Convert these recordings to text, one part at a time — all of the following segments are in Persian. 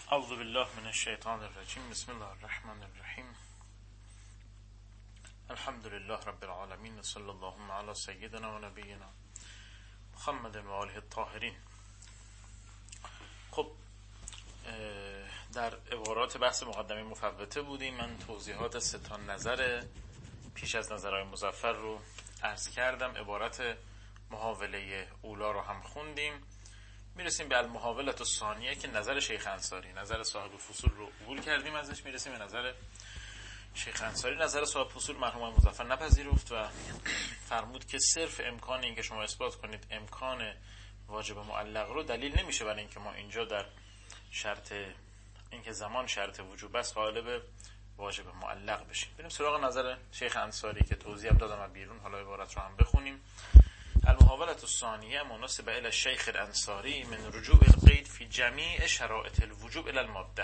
اعوذ بالله من الشیطان الرجیم. بسم الله الرحمن الرحیم. الحمد لله رب العالمین و صلی الله علی سیدنا و نبینا محمد و آله الطاهرین. خب در عبارات بحث مقدمه مفوته بودیم. من توضیحات سه تا نظر پیش از نظرهای مظفر رو عرض کردم. عبارت محاوله اولا رو هم خوندیم. میرسیم به المحاولة الثانیه که نظر شیخ انصاری، نظر صاحب فصول رو قبول کردیم ازش. میرسیم به نظر شیخ انصاری. نظر صاحب فصول مرحوم مظفر نپذیرفت و فرمود که صرف امکان این که شما اثبات کنید امکان واجب معلق رو دلیل نمیشه برای اینکه ما اینجا در شرط اینکه زمان شرط وجوب است قائل به واجب معلق بشیم. بریم سراغ نظر شیخ انصاری که توضیح دادم از بیرون. حالا عبارت رو هم بخونیم. المحاولة الثانیه مناسبه الى الشیخ الانصاری من رجوع القید فی جمیع شرائط الوجوب الى الماده.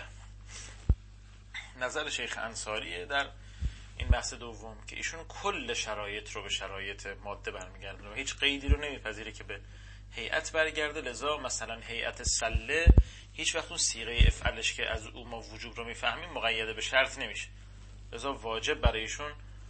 نظر شیخ انصاری در این بحث دوم که ایشون کل شرایط رو به شرایط ماده برمیگردونه و هیچ قیدی رو نمیپذیره که به هیئت برگرده. لذا مثلا هیئت سله هیچ وقت اون صیغه افعلش که از او ما وجوب رو میفهمیم مقید به شرط نمیشه. لذا واجب برای ایشون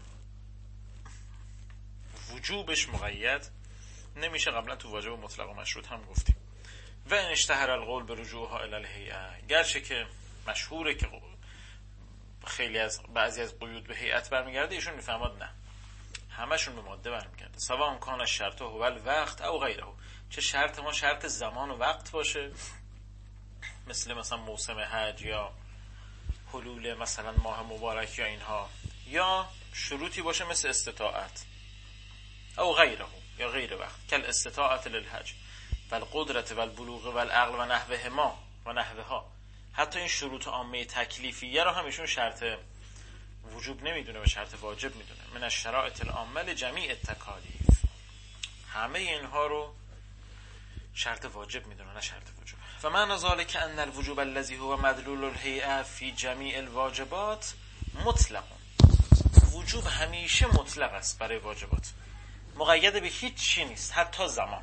وجوبش مقید نمیشه. قبلا تو واجب مطلق و مشروط هم گفتیم. و ان اشتهر القول به رجوعها الی الهیئه، گرچه که مشهوره که خیلی از بعضی از قیود به هیئت برمیگرده، ایشون میفهمد نه، همشون به ماده برمیگرده. سواء کان الشرط هو الوقت او غیره، چه شرط ما شرط زمان و وقت باشه مثلا موسم حج یا حلول مثلا ماه مبارک یا اینها، یا شروطی باشه مثل استطاعت او غیره یا غیر وقت کل استطاعت للحج و القدرت و البلوغ و العقل و نحوهما و نحوها. حتی این شروط عامه تکلیفیه رو هم ایشون شرط وجوب نمیدونه و شرط واجب میدونه. من الشرائط العامه لجمیع التکالیف، همه اینها رو شرط واجب میدونه نه شرط وجوب. و معنی ذلک ان الوجوب الذی هو مدلول الهیئه فی جمیع الواجبات مطلق. وجوب همیشه مطلق است برای واجبات، مقید به هیچ چی نیست، حتی زمان.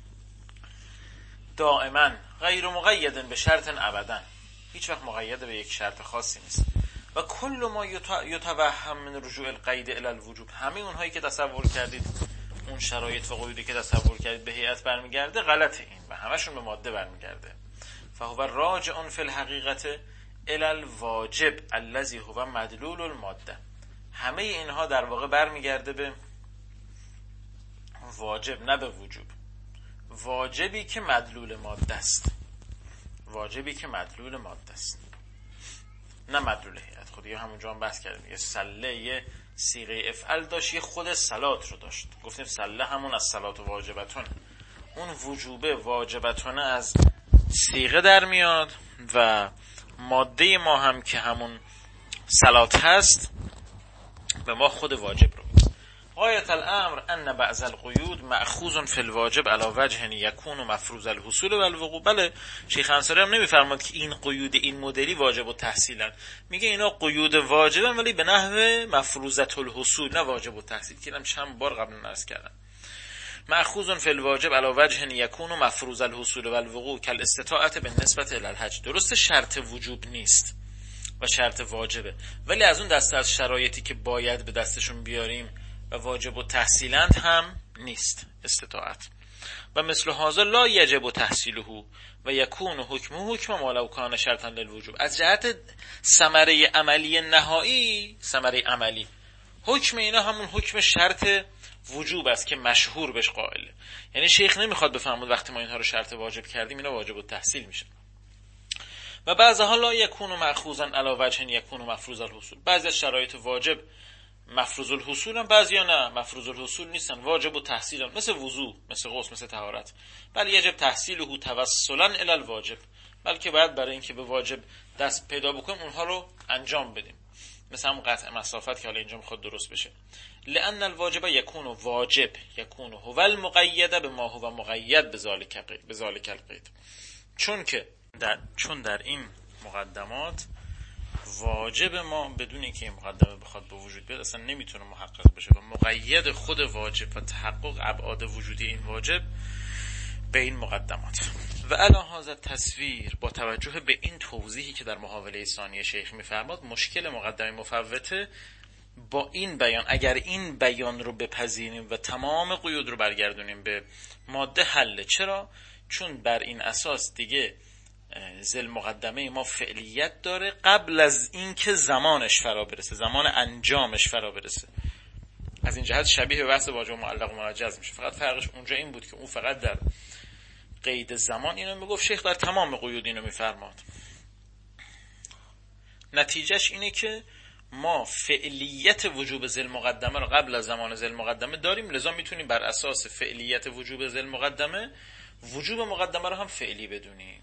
دائما غیر مقید به شرط ابدا، هیچ وقت مقید به یک شرط خاصی نیست. و کل ما یتوهم من رجوع القید الی الوجوب، همه اونهایی که تصور کردید اون شرایط و قیودی که تصور کردید به هیئت برمیگرده غلطه این و همشون به ماده برمیگرده. فهو راجع فی الحقیقت الی الواجب الذی هو مدلول الماده. همه اینها در واقع برمیگرده به واجب نه به وجوب. واجبی که مدلول ماده است، واجبی که مدلول ماده است نه مدلول هیئت. خود یه همونجا هم بحث کردیم. یه سله یه صیغه افعل داشت، یه خود صلات رو داشت. گفتیم سله همون از صلات و واجبتون، اون وجوبه واجبتونه از صیغه در میاد و ماده ما هم که همون صلات هست به ما خود واجب رو. غایت الامر ان بعض القیود مأخوذ فی الواجب علی وجه یکون مفروض الحصول و الوقوع. بله شیخ انصاری هم نمیفرماد که این قیود این مدلی واجب التحصیلن، میگه اینا قیود واجبن ولی به نحو مفروضه الحصول نه واجب التحصیل، که اینم چند بار قبلا عرض کردم. مأخوذ فی الواجب علی وجه یکون مفروض الحصول و الوقوع کالاستطاعت بالنسبه الی الحج. درست شرط وجوب نیست و شرط واجبه، ولی از اون دسته از شرایطی که باید به دستشون بیاریم و واجب و تحصیلند هم نیست استطاعت. و مثل هذا لا یجب تحصیله و یکون حکمه حکم ما لو کان شرطا للوجوب. از جهت ثمره عملی نهایی، ثمره عملی حکم اینا همون حکم شرط وجوب است که مشهور بهش قائله. یعنی شیخ نمیخواد بفهمد وقتی ما اینها رو شرط واجب کردیم اینا واجب التحصیل میشه. و بعضها لا یکون مأخوذا علی وجه یکون مفروض الحصول. بعضی از شرایط واجب مفروض الحصول هم، بعضیا نه مفروض الحصول نیستن، واجب و تحصیل هم، مثل وضو، مثل غسل، مثل طهارت. بل یجب تحصیله توسلا الی الواجب، بلکه باید برای اینکه به واجب دست پیدا بکنیم اونها رو انجام بدیم. مثل هم قطع مسافت که حالا اینجا میخواد درست بشه. لان الواجب یکون واجب یکون هو المقید بما هو مقید بذالک القید. چون در این مقدمات واجب ما بدون اینکه این مقدمه بخواد به وجود بیاد اصلا نمیتونه محقق بشه و مقید خود واجب و تحقق ابعاد وجودی این واجب به این مقدمات. و علی هذا تصویر، با توجه به این توضیحی که در محاوله ثانیه شیخ می‌فرماد، مشکل مقدمه مفوته با این بیان، اگر این بیان رو بپذیریم و تمام قیود رو برگردونیم به ماده، حله. چرا؟ چون بر این اساس دیگه ذل مقدمه ما فعلیت داره قبل از اینکه زمانش فرا برسه، زمان انجامش فرا برسه. از این جهت شبیه به بحث واجب معلق و منجز میشه. فقط فرقش اونجا این بود که اون فقط در قید زمان اینو میگفت، شیخ در تمام قیود اینو میفرماد. نتیجهش اینه که ما فعلیت وجوب ذل مقدمه رو قبل از زمان ذل مقدمه داریم، لذا میتونیم بر اساس فعلیت وجوب ذل مقدمه وجوب مقدمه رو هم فعلی بدونیم،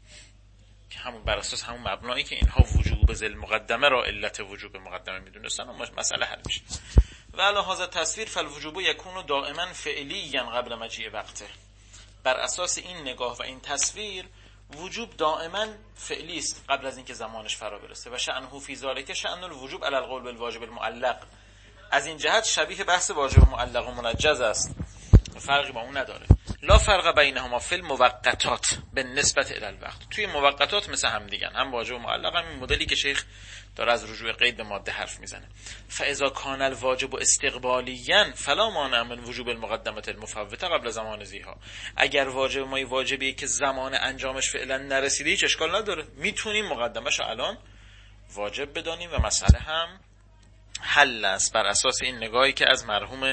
که همون بر اساس همون مبنایی که اینها وجوب ذل مقدمه را علت وجوب مقدمه میدونستن و مسئله حل میشه. و علی هذا تصویر فالوجوب یکون دائما فعلیا قبل مجیء وقته. بر اساس این نگاه و این تصویر وجوب دائما فعلی است قبل از اینکه زمانش فرا برسه. و شأنه فی ذلک شأن الوجوب علی القول بالواجب المعلق. از این جهت شبیه بحث واجب معلق و منجز است، فرقی با اون نداره. لا فرق بینهما فی الموقتات بالنسبه الی الوقت. توی موقتات مثل هم دیگن، هم واجب و معلق، هم این مدلی که شیخ داره از رجوع قید به ماده حرف میزنه. فاذا کان الواجب استقبالیا فلا مانع من وجوب المقدمه المفوته قبل زمان ذیها. اگر واجب ما واجبیه که زمان انجامش فعلا نرسیده، هیچ اشکال نداره، میتونیم مقدمه‌شو الان واجب بدانیم و مسئله هم حل است بر اساس این نگاهی که از مرحوم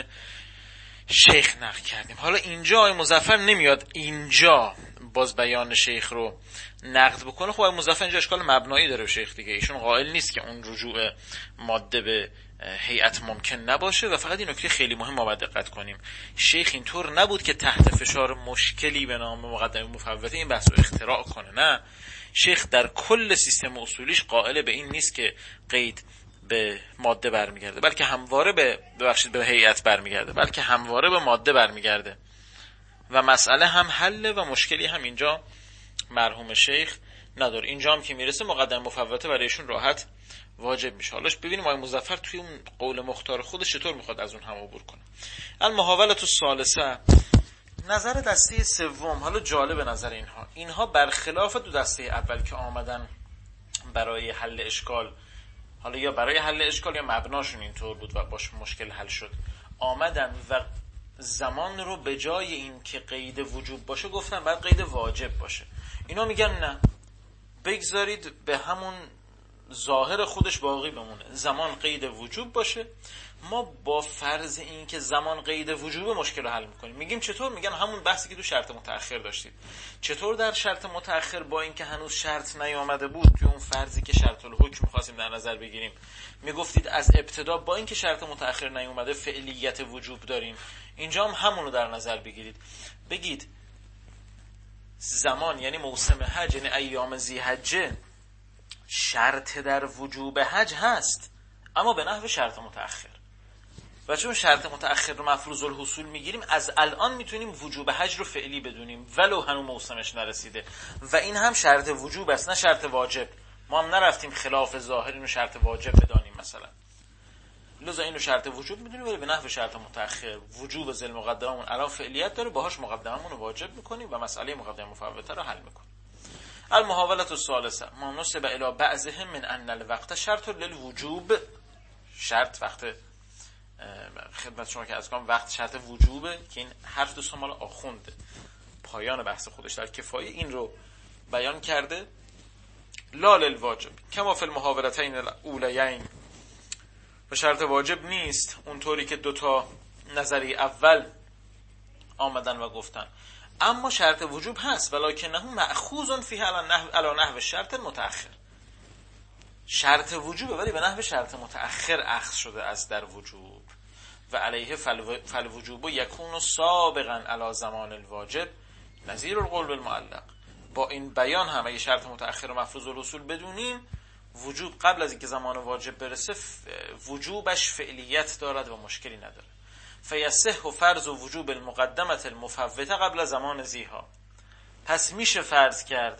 شیخ نقل کردیم. حالا اینجا آقای مظفر نمیاد اینجا باز بیان شیخ رو نقد بکنه. خب آقای مظفر اینجا اشکال مبنایی داره شیخ دیگه، ایشون قائل نیست که اون رجوع ماده به هیئت ممکن نباشه. و فقط این نکته خیلی مهم ما باید دقت کنیم، شیخ اینطور نبود که تحت فشار مشکلی به نام مقدمه مفوته این بحث رو اختراع کنه. نه، شیخ در کل سیستم اصولیش قائل به این نیست که قید به ماده برمیگرده، بلکه همواره به هیئت برمیگرده، بلکه همواره به ماده برمیگرده و مسئله هم حل و مشکلی هم اینجا مرحوم شیخ نداره. اینجا هم که میرسه مقدمه مفوته برایشون راحت واجب میشه. حالاش ببینیم آقای مظفر توی اون قول مختار خودش چطور میخواد از اون هم عبور کنه. المحاولة الثالثه، نظر دسته سوم. حالا جالب نظر اینها برخلاف دو دسته اول که آمدن برای حل اشکال، حالا یا برای حل اشکال یا مبناشون اینطور بود و باش مشکل حل شد، آمدن و زمان رو به جای این که قید وجوب باشه گفتن باید قید واجب باشه. اینا میگن نه، بگذارید به همون ظاهر خودش باقی بمونه، زمان قید وجوب باشه. ما با فرض این که زمان قید وجوب مشکل رو حل میکنیم. میگیم چطور؟ میگن همون بحثی که تو شرط متأخر داشتید. چطور در شرط متأخر با اینکه هنوز شرط نیامده بود، توی اون فرضی که شرط الحکم می‌خواستیم در نظر بگیریم، میگفتید از ابتدا با اینکه شرط متأخر نیومده فعلیت وجوب داریم. اینجا هم همون رو در نظر بگیرید، بگید زمان یعنی موسم حج، یعنی ایام ذی‌حجه، شرط در وجوب حج هست اما به نحو شرط متأخر. و چون شرط متأخر رو مفروض الحصول میگیریم، از الان میتونیم وجوب حج رو فعلی بدونیم ولو هنوز موسمش نرسیده. و این هم شرط وجوب است نه شرط واجب. ما هم نرفتیم خلاف ظاهر اینو شرط واجب بدانیم مثلا، لذا اینو شرط وجوب میدونیم ولی به نحو شرط متأخر وجوب ذل مقدممون الان فعلیت داره، باهاش مقدممون رو واجب میکنیم و مسئله مقدمه مفوته رو حل میکنیم. المحاولة الثالثه ما نسب الی بعضهم من ان الوقت شرط للوجوب. شرط وقت خدمت شما که از کنم وقت شرط وجوبه، که این حرف دوست مال آخونده پایان بحث خودش در کفایه این رو بیان کرده. لا للواجب کما فی المحاولتین الاولیین. و شرط واجب نیست اونطوری که دوتا نظری اول آمدن و گفتن، اما شرط وجوب هست ولکنه مأخوذ فیه علی نحو شرط متأخر. شرط وجوبه ولی به نحو شرط متأخر اخذ شده از در وجوب. و علیه فالوجوب یکون سابقا علی زمان الواجب نظیر القول بالمعلق. با این بیان هم اگه شرط متأخر و مفروض الرسول بدونیم، وجوب قبل از اینکه زمان واجب برسه وجوبش فعلیت دارد و مشکلی نداره. فیصح فرض وجوب المقدمه المفوته قبل زمان ذیها. پس میشه فرض کرد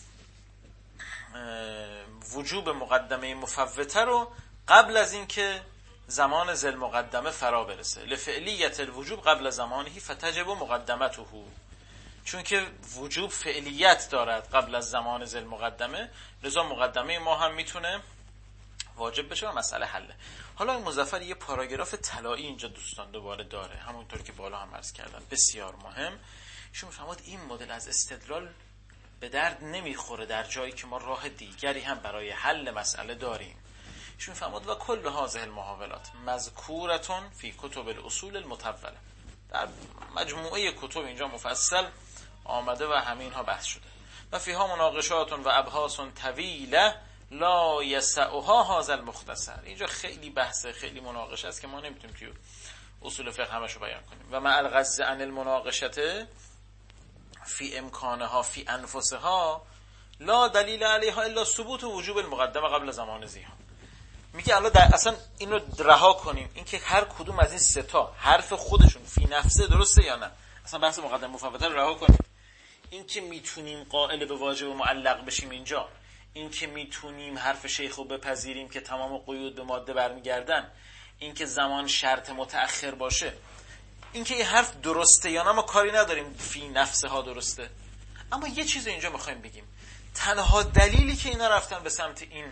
وجوب مقدمه مفوته رو قبل از اینکه زمان ذل مقدمه فرا برسه. لفعلیت الوجوب قبل زمانه فتجب مقدمته. چون که وجوب فعلیت دارد قبل از زمان ذی المقدمه، لذا مقدمه ما هم میتونه واجب بشه و مسئله حله. حالا این مظفر یه پاراگراف طلایی اینجا دوستان دوباره داره، همونطور که بالا هم عرض کردم بسیار مهم. شما میفهمید این مدل از استدلال به درد نمیخوره در جایی که ما راه دیگری هم برای حل مسئله داریم. شما میفهمید و کل هذه المحاولات مذکورتون فی کتب الاصول المطوله، در مجموعه کتب اینجا مفصل آمده و همین ها بحث شده. و فیها مناقشات و ابحاث طویله لا یسعها هذا المختصر. اینجا خیلی بحثه، خیلی مناقشه است که ما نمیتونیم توی اصول فقه همشو بیان کنیم. و مع الغض عن المناقشته فی امکانها فی انفسها لا دلیل علیها الا ثبوت وجوب المقدمه قبل زمان ذیها. میگه الان اصلا اینو رها کنیم، اینکه هر کدوم از این سه تا حرف خودشون فی نفسه درسته یا نه، اصلا بحث مقدمه مفوته رو رها کنیم. اینکه میتونیم قائل به واجب و معلق بشیم اینجا، اینکه میتونیم حرف شیخ رو بپذیریم که تمام قیود به ماده برمیگردن، اینکه زمان شرط متأخر باشه، اینکه این حرف درسته یا نه ما کاری نداریم، فی نفسه ها درسته. اما یه چیز اینجا میخوایم بگیم، تنها دلیلی که اینا رفتن به سمت این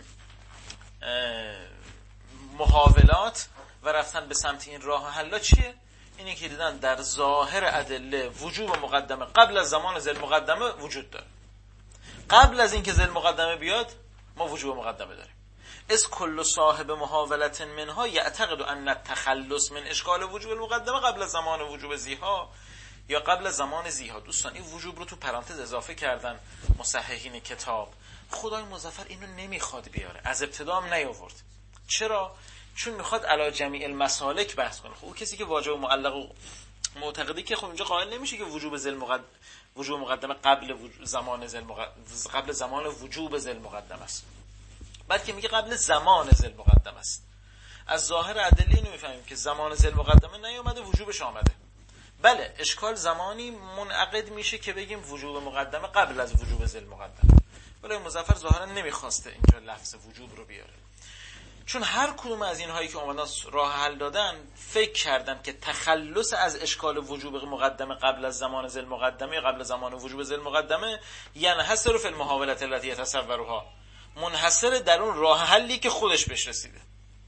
محاولات و رفتن به سمت این راه حل چیه؟ اینی که دیدن در ظاهر ادله وجوب مقدمه قبل از زمان ذی المقدمه وجود داره. قبل از اینکه ذی المقدمه بیاد ما وجوب مقدمه داریم. از کل صاحب محاولت منها یعتقد ان التخلص من اشکال وجوب المقدمه قبل از زمان وجوب ذیها یا قبل از زمان ذیها. دوستان این وجوب رو تو پرانتز اضافه کردن مصححین کتاب. خدای مظفر اینو نمیخواد بیاره، از ابتدا هم نیاورد. چرا؟ چون میخواد علی جمیع المسالک بحث کنه. خب کسی که واجب و معلق و معتقدی که خب اینجا قائل نمیشه که وجوب مقدمه قبل زمان وجوب ذی المقدمه است، بلکه میگه قبل زمان ذی المقدمه است. از ظاهر ادله اینو میفهمیم که زمان ذی المقدمه نیومده، وجوبش آمده. بله اشکال زمانی منعقد میشه که بگیم وجوب مقدمه قبل از وجوب ذی المقدمه، ولی مظفر ظاهرا نمیخواسته اینجا لفظ وجوب رو بیاره، چون هر کدوم از اینهایی که اومدن راه حل دادن فکر کردن که تخلص از اشکال وجوب مقدمه قبل از زمان ذی المقدمه قبل از زمان وجوب ذی المقدمه ينحصر فی المحاولات التي يتصورها، منحصر در اون راه حلی که خودش بهش رسیده.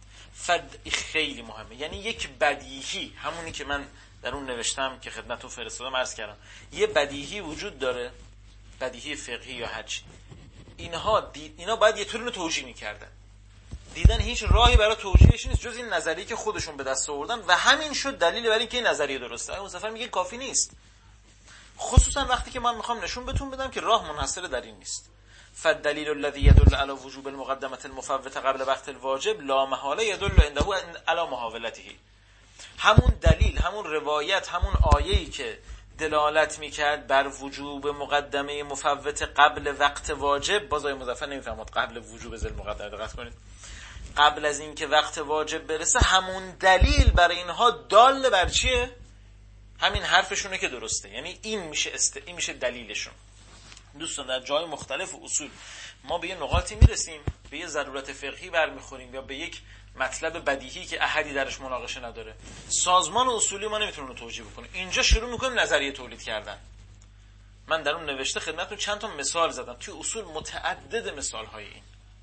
خیلی مهمه، یعنی یک بدیهی، همونی که من در اون نوشتم که خدمتتون فرستادم عرض کردم، یه بدیهی وجود داره، بدیهی فقهی یا هر چی، اینا باید یه طوری رو توجیه می‌کردن، دیدن هیچ راهی برای توجیهش نیست جز این نظریه که خودشون به دست آوردن و همین شد دلیل برای اینکه این نظریه درسته. اون مصطفی میگه کافی نیست، خصوصا وقتی که من میخوام نشون بهتون بدم که راه منحصر در این نیست. فالدلیل الذي يدل على وجوب المقدمه المفوته قبل وقت الواجب لا محاله يدل عنده على محاولته. همون دلیل، همون روایت، همون آیه‌ای که دلالت میکرد بر وجوب مقدمه مفوته قبل وقت واجب، بازای مظفر نمیفهمد قبل وجوب ذی المقدمه، دقت کنید، قبل از اینکه وقت واجب برسه، همون دلیل برای اینها دال بر چیه؟ همین حرفشونه که درسته، یعنی این میشه دلیلشون. دوستان در جای مختلف اصول ما به یه نقاطی میرسیم، به یه ضرورت فقهی برمیخوریم یا به یک مطلب بدیهی که احدی درش مناقشه نداره، سازمان اصولی ما نمیتونه اونو توجیه بکنه، اینجا شروع میکنیم نظریه تولید کردن. من در اون نوشته خدمتتون چند تا مثال زدم، توی اصول متعدد مثال های این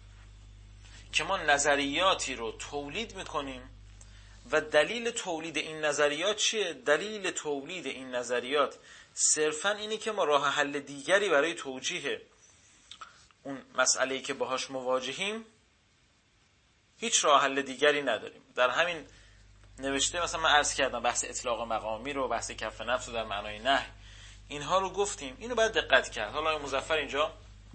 که ما نظریاتی رو تولید میکنیم و دلیل تولید این نظریات چیه؟ دلیل تولید این نظریات صرفاً اینه که ما راه حل دیگری برای توجیه اون مسئله‌ای که باهاش مواجهیم هیچ راه حل دیگری نداریم. در همین نوشته مثلا من عرض کردم بحث اطلاق مقامی رو، بحث کف نفس رو در معنای نهی، اینها رو گفتیم، اینو باید دقت کرد. حالا مظفر اینجا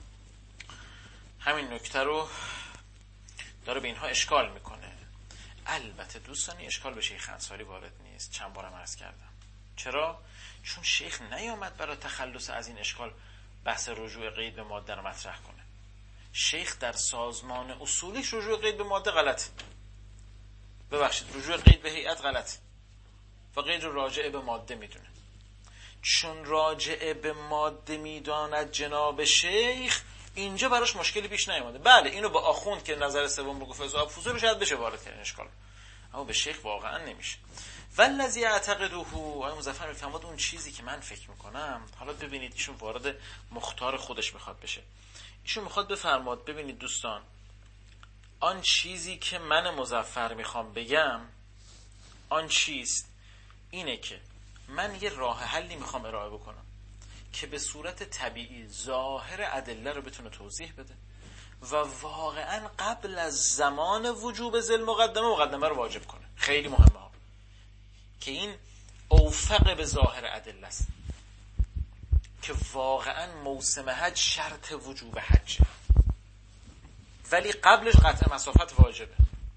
همین نکته رو داره به اینها اشکال میکنه. البته دوستانی اشکال به شیخ انصاری وارد نیست، چند بارم عرض کردم. چرا؟ چون شیخ نیامد برای تخلص از این اشکال بحث رجوع قید به ماده رو مطرح کنه. شیخ در سازمان اصولیش رجوع قید به ماده غلط، ببخشید رجوع قید به هیئت غلط و قید رو راجع به ماده میدونه. چون راجع به ماده میداند جناب شیخ، اینجا براش مشکلی پیش نیامده. بله اینو با آخوند که نظر سوم رو گفت فضا فضول شاید بشه وارد کردن اشکال، اما به شیخ واقعا نمیشه. والذی اعتقده، آقای مظفر میفرماد اون چیزی که من فکر میکنم. حالا ببینید ایشون وارد مختار خودش میخواد بشه. ایشون میخواد بفرماد ببینید دوستان، آن چیزی که من مظفر میخوام بگم آن چیست اینه که من یه راه حلی میخوام ارائه بکنم که به صورت طبیعی ظاهر ادله رو بتونه توضیح بده و واقعا قبل از زمان وجوب ذل مقدمه رو واجب کنه. خیلی مهمه ها که این اوفق به ظاهر ادله است که واقعا موسم حج شرط وجوب حجه، ولی قبلش قطع مسافت واجبه.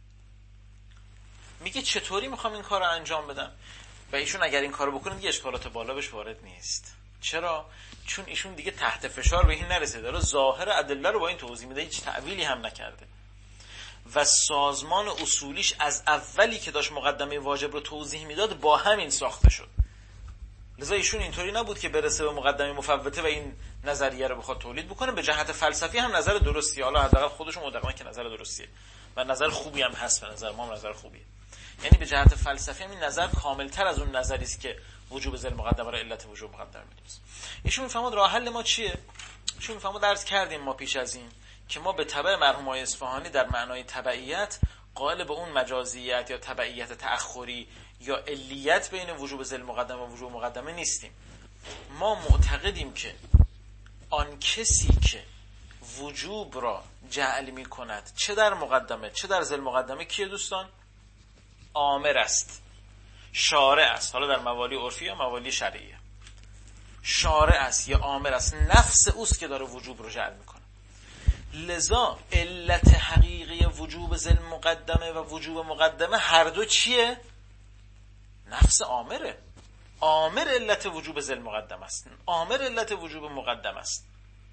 میگه چطوری میخوام این کار رو انجام بدم؟ و ایشون اگر این کار رو بکنه دیگه اشکالات بالا بهش وارد نیست. چرا؟ چون ایشون دیگه تحت فشار به این نرسیده، داره ظاهر ادله رو با این توضیح میده، هیچ تعویلی هم نکرده و سازمان اصولیش از اولی که داشت مقدمه واجب رو توضیح میداد با همین ساخته شد. لذا ایشون اینطوری نبود که برسه به مقدمه مفوته و این نظریه رو بخواد تولید بکنه. به جهت فلسفی هم نظر درستیه، حالا حداقل خودشون معتقدن که نظر درستیه و نظر خوبی هم هست، به نظر ما هم نظر خوبیه. یعنی به جهت فلسفی هم این نظر کاملتر از اون نظری است که وجوب ذل مقدمه رو علت وجوب مقدمه میدونست. ایشون میفهمد راه حل ما چیه؟ ایشون میفهمد عرض کردیم ما پیش از این که ما به تبع مرحوم آقای اصفهانی در معنای تبعیت قائل به اون مجازیت یا تبعیت تأخری یا علیت بین وجوب ذل مقدمه و وجوب مقدمه نیستیم. ما معتقدیم که آن کسی که وجوب را جعل می کند چه در مقدمه چه در ذل مقدمه کیه دوستان؟ آمر است، شارع است. حالا در موالی عرفی یا موالی شرعیه شارع است یا آمر است، نفس اوست که داره وجوب رو جعل میکنه. لذا علت حقیقی وجوب ذل مقدمه و وجوب مقدمه هر دو چیه؟ نفس آمره. آمر علت وجوب ذل مقدمه است، آمر علت وجوب مقدمه است،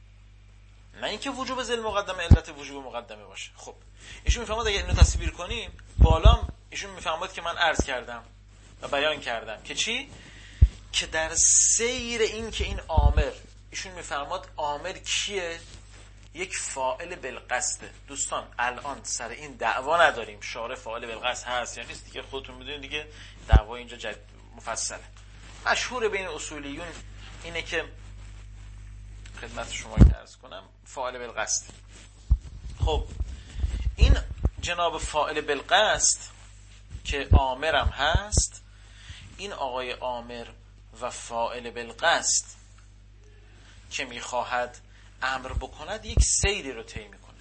نه اینکه وجوب ذل مقدمه علت وجوب مقدمه باشه. خب ایشون میفهمد اگه اینو تصویر کنیم بالا، ایشون میفهمد که من عرض کردم و بیان کردم که چی؟ که در سیر این که این آمر، ایشون میفهمد آمر کیه؟ یک فاعل بالقصده. دوستان الان سر این دعوا نداریم شارع فاعل بالقصد هست یا نیست دیگه، خودتون میدونید دیگه، دعوا اینجا مفصله. مشهور بین اصولیون اینه که خدمت شما عرض کنم فاعل بالقصد. خب این جناب فاعل بالقصد که آمرم هست، این آقای آمر و فاعل بالقصد که میخواهد امر بکند یک سیری رو طی میکنه،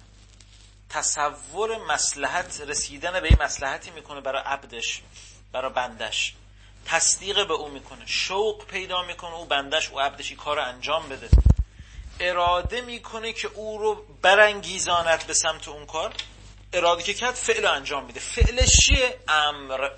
تصور مصلحت، رسیدن به این مصلحتی میکنه برای عبدش، برای بندش، تصدیق به او میکنه، شوق پیدا میکنه او بندش، او عبدش این کار رو انجام بده، اراده میکنه که او رو برانگیزاند به سمت اون کار. اراده که کرد فعل رو انجام میده. فعلش چیه؟ امر.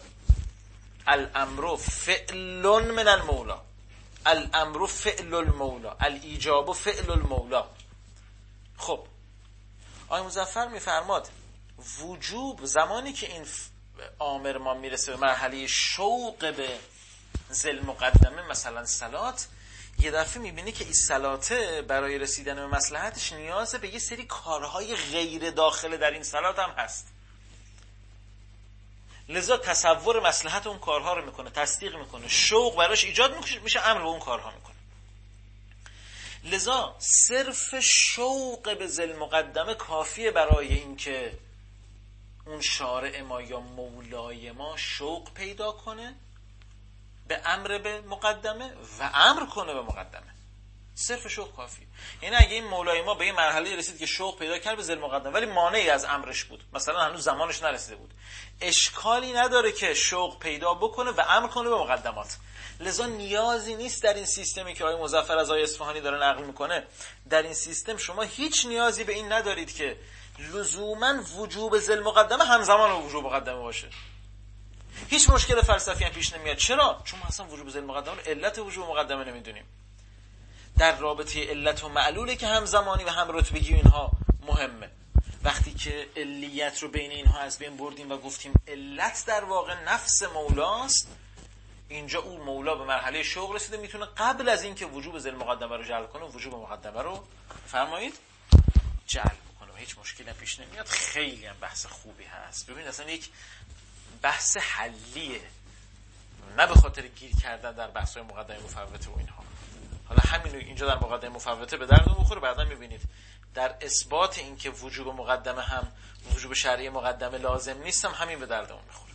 الامر فعل من المولا، الامر فعل المولا، الایجاب فعل المولا. خب آقای مظفر میفرماد وجوب زمانی که این آمر ما میرسه به مرحله شوق به ذل مقدمه، مثلا صلات، یه دفعه میبینی که این صلاته برای رسیدن به مصلحتش نیاز به یه سری کارهای غیر داخل در این صلات هم هست. لذا تصور مصلحت اون کارها رو میکنه، تصدیق میکنه، شوق براش ایجاد میشه، امر به اون کارها میکنه. لذا صرف شوق به ذل مقدمه کافیه برای اینکه اون شارع ما یا مولای ما شوق پیدا کنه به امر به مقدمه و امر کنه به مقدمه. صرف شوق کافیه. یعنی اگه این مولای ما به این مرحله رسید که شوق پیدا کرد به ذل مقدمه ولی مانعی از امرش بود، مثلا هنوز زمانش نرسیده بود، اشکالی نداره که شوق پیدا بکنه و امر کنه به مقدمات. لذا نیازی نیست در این سیستمی که آقای مظفر از آقای اصفهانی داره نقل میکنه، در این سیستم شما هیچ نیازی به این ندارید که لزوما وجوب ذل مقدمه همزمان با وجوب مقدمه باشه. هیچ مشکل فلسفی هم پیش نمیاد. چرا؟ چون ما اصلا وجوب ذل مقدمه رو علت وجوب مقدمه نمیدونیم. در رابطه علت و معلوله که همزمانی و هم رتبگی اینها مهمه. وقتی که علیت رو بین اینها از بین بردیم و گفتیم علت در واقع نفس مولاست، اینجا اون مولا به مرحله شوق رسیده، میتونه قبل از این که وجوب ذل مقدمه رو جلب کنه وجوب مقدمه رو فرمایید جلب کنه و هیچ مشکلی پیش نمیاد. خیلی هم بحث خوبی هست. ببینید اصلا یک بحث حلیه نه به خاطر گیر کردن در بحث‌های مقدمه مفوته و اینها. حالا همین اینجا در مقدمه مفوته به درد می‌خوره. بعدا می‌بینید در اثبات این که وجوب مقدمه هم وجوب شرعی مقدمه لازم نیست هم همین به دردمون می‌خوره.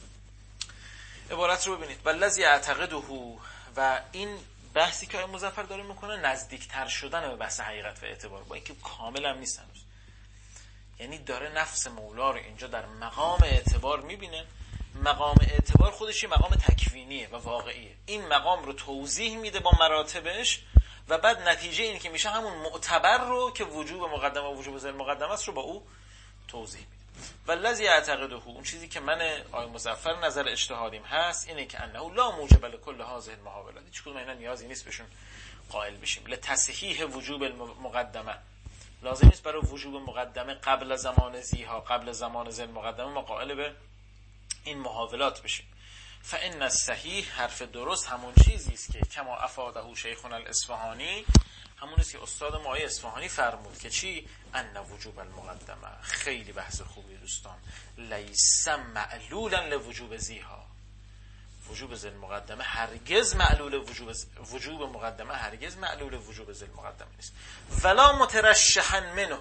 عبارت رو ببینید: والذی اعتقده، و این بحثی که آقای مظفر داره میکنه نزدیکتر شدن به بحث حقیقت و اعتبار، با اینکه کاملا نیست هنوز. یعنی داره نفس مولا رو اینجا در مقام اعتبار میبینه. مقام اعتبار خودش یه مقام تکوینیه و واقعیه. این مقام رو توضیح میده با مراتبش و بعد نتیجه این که میشه همون معتبر رو که وجوب مقدمه و وجوب ذل مقدمه است رو با او توضیح میده. والذی اعتقده، اون چیزی که من آقای مظفر نظر اجتهادیم هست اینه که انه لا موجب لكل هذه المحاولات، هیچ کدوم اینا نیازی نیست بهشون قائل بشیم. لتصحیح وجوب المقدمه، لازم نیست برای وجوب مقدمه قبل زمان زیها، قبل زمان ذل مقدمه ما قائل به این محاولات بشیم. فان الصحیح، حرف درست همون چیزی است که کما افاده شیخنا الاصفهانی، همون است که استاد ما اصفهانی فرمود که چی؟ ان وجوب المقدمه، خیلی بحث خوبی دوستان، لیس معلولا لوجوب زیها، وجوب ذل مقدمه هرگز معلول وجوب مقدمه هرگز معلول وجوب ذل مقدمه نیست. ولا مترشحا منه،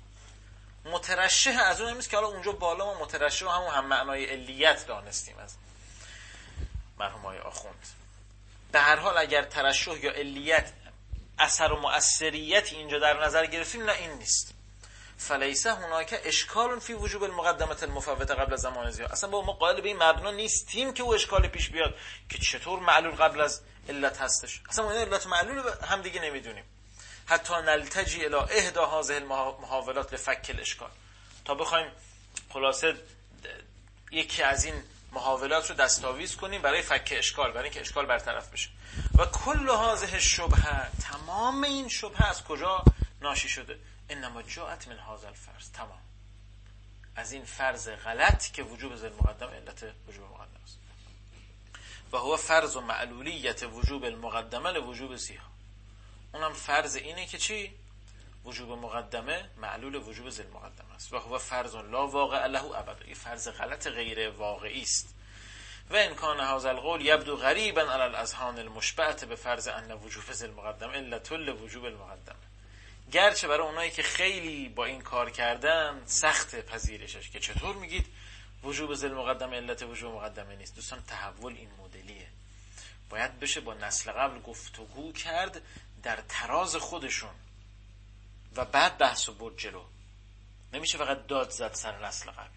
مترشح از اون نیست که حالا اونجا بالا ما مترشح هم معنای علیت دانستیم از مرحوم آقای آخوند. به هر حال اگر ترشح یا علیت اثر و مؤثریت اینجا در نظر گرفتیم، نه این نیست. فلیس هناک اشکال فی وجوب المقدمه المفوته قبل زمان زیها، اصلا با ما قائل به این مبنا نیستیم که او اشکال پیش بیاد که چطور معلول قبل از علت هستش. اصلا ما علت معلول هم دیگه نمیدونیم. حتی نلتجی الی احدى هذه المحاولات لفک الاشکال، تا بخوایم خلاصه یکی از این محاولات رو دستاویز کنیم برای فک اشکال، برای اینکه اشکال برطرف بشه. و کل هذه الشبهه، تمام این شبهه از کجا ناشی شده؟ انما جاءت من هذا الفرض، تمام از این فرض غلط که وجوب ذل مقدم علت وجوب مقدم است. و هو فرض معلولیت وجوب المقدمه لوجوب زیها، اونم فرض اینه که چی؟ وجوب مقدمه معلول وجوب ذل مقدم است. و هو فرض لا واقع له ابدا، این فرض غلط غیر واقعی است. و ان کان هذا القول یبدو غریبا علی الاذهان المشبعه بفرض ان وجوب ذل مقدم علت لوجوب المقدمه، گرچه برای اونایی که خیلی با این کار کردن سخت پذیرشش که چطور میگید وجوب ذل مقدمه علت وجوب مقدمه نیست. دوستان تحول این مدلیه، باید بشه با نسل قبل گفتگو کرد در تراز خودشون و بعد بحث و برد جلو. نمیشه فقط داد زد سر نسل قبل،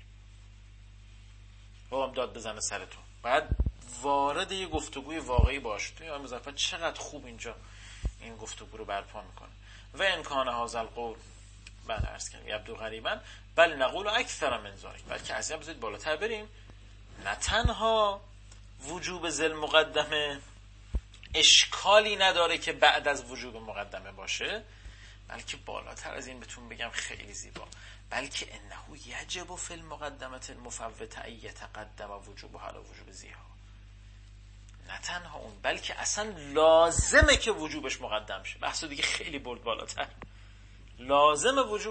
بابام داد بزنه سر تو، باید وارد یه گفتگوی واقعی باش. توی آقای مظفر چقدر خوب اینجا این گفتگو رو برپا میکنه. و امکان هذا القول، بعد عرض کردم یبدو غریبا بل نقول اکثر من ذلک، بلکه از این بذارید بالاتر بریم، نه تنها وجوب ذل مقدمه اشکالی نداره که بعد از وجوب مقدمه باشه، بلکه بالاتر از این بهتون بگم خیلی زیبا، بلکه انه یجب فی المقدمه المفوته ان یتقدم وجوبها علی وجوب زیها. نه تنها اون، بلکه اصلا لازمه که وجوبش مقدم شه. بحث دیگه خیلی برد بالاتر. لازمه وجوب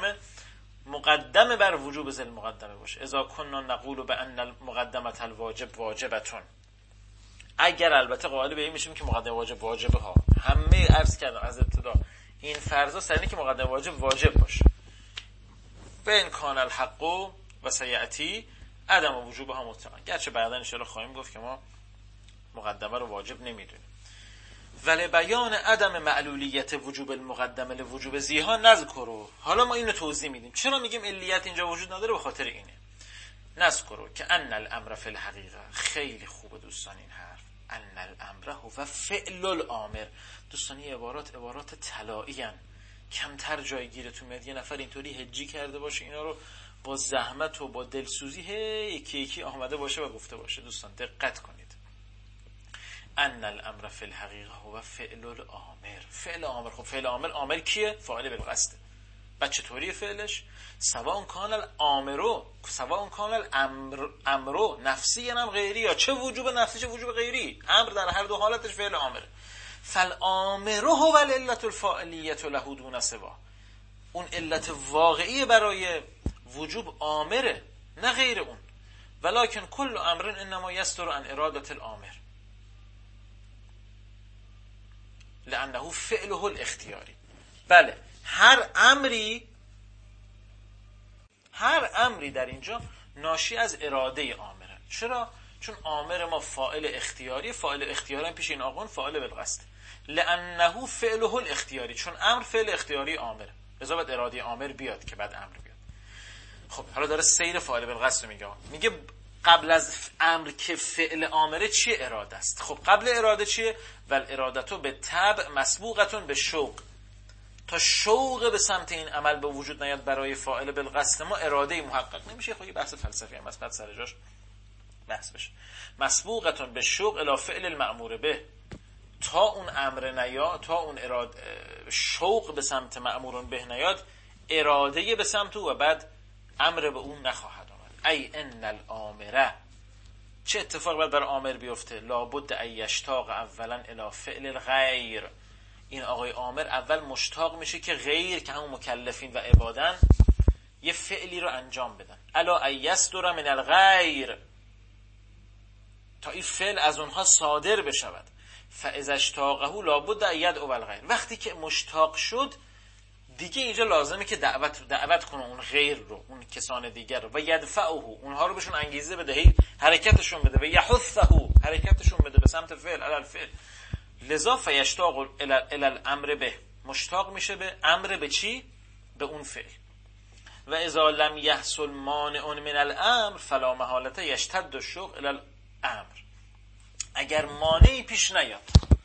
مقدمه بر وجوب ذل مقدمه باشه. اذا كنا نقول بان المقدمه الواجب واجبتون، اگر البته قائل به این میشیم که مقدمه واجب واجبه ها، همه عرض کردم از ابتدا این فرضا سر که مقدمه واجب واجب باشه. بین کان الحق و سیاتی عدم وجوبها مطلقا، گرچه بعدا ان شاء الله خواهیم گفت که ما مقدمه رو واجب نمیدونیم. ولی بیان عدم معلولیت وجوب المقدمه لوجوب زیها نذکرو، حالا ما اینو توضیح میدیم چرا میگیم علیت اینجا وجود نداره. به خاطر اینه نذکرو که ان الامر فی الحقیقه، خیلی خوبه دوستان این حرف، ان الامر هو فعل الامر. دوستان این عبارات طلایی ان، کمتر جای گیرتون میاد یه نفر اینطوری هجی کرده باشه اینا رو با زحمت و با دلسوزی یکی یکی آمده باشه و گفته باشه. دوستان دقت کنید، ان الامر فی الحقیقه هو فعل الامر. فعل امر، خب فعل امر کیه؟ فاعل بالقصد. بعد چطوری فعلش؟ سواء کان الامر نفسی هم غیری، یا چه وجوب نفسی چه وجوب غیری، امر در هر دو حالتش فعل امر. فالامر هو العلة الفاعلیه له دون سوا، اون علت واقعی برای وجوب امره نه غیر اون. ولکن کل امر انما یستر عن اراده الامر، لانه فعله الاختیاری. بله، هر امری در اینجا ناشی از اراده آمره. چرا؟ چون آمر ما فاعل اختیاری، فاعل اختیاری هم پیش این آقون فاعل بالقصد. لانه فعله الاختیاری، چون امر فعل اختیاری آمره، لذا باید اراده آمر بیاد که بعد امر بیاد. خب حالا داره سیر فاعل بالقصد رو میگه قبل از امر که فعل آمره چیه؟ اراده است. خب قبل اراده چیه؟ ول ارادتو به طبع مسبوقتون به شوق. تا شوق به سمت این عمل به وجود نیاد برای فاعل بالقصد ما اراده محقق نمیشه. خب یه بحث فلسفی هم بعد سر جاش بحث بشه. مسبوقتون به شوق الی فعل المأمور به، تا اون امر نیاد، تا اون شوق به سمت مأمور به نیاد، اراده به سمت او و بعد امر به اون نخواهد آمد. ای ان الامره، چه اتفاق باید بر آمر بیفته؟ لابد ان یشتاق اولا الی فعل الغیر. این آقای آمر اول مشتاق میشه که غیر، که همون مکلفین و عبادن، یه فعلی رو انجام بدن. الا ان یصدر من الغیر، تا این فعل از اونها صادر بشود. فاذا اشتاقه لابد ان یدعو الغیر. وقتی که مشتاق شد دیگه اینجا لازمه که دعوت کنه اون غیر رو، اون کسان دیگر رو، و یدفعه، اونها رو بهشون انگیزه بده، حرکتشون بده، و یحثه، حرکتشون بده به سمت فعل علی الفعل. لذا فیشتاق الی الامر به، مشتاق میشه به امر به چی؟ به اون فعل. و اذا لم یحصل مانع من الامر فلا محاله یشتد الشوق الی الامر. اگر مانعی پیش نیاد،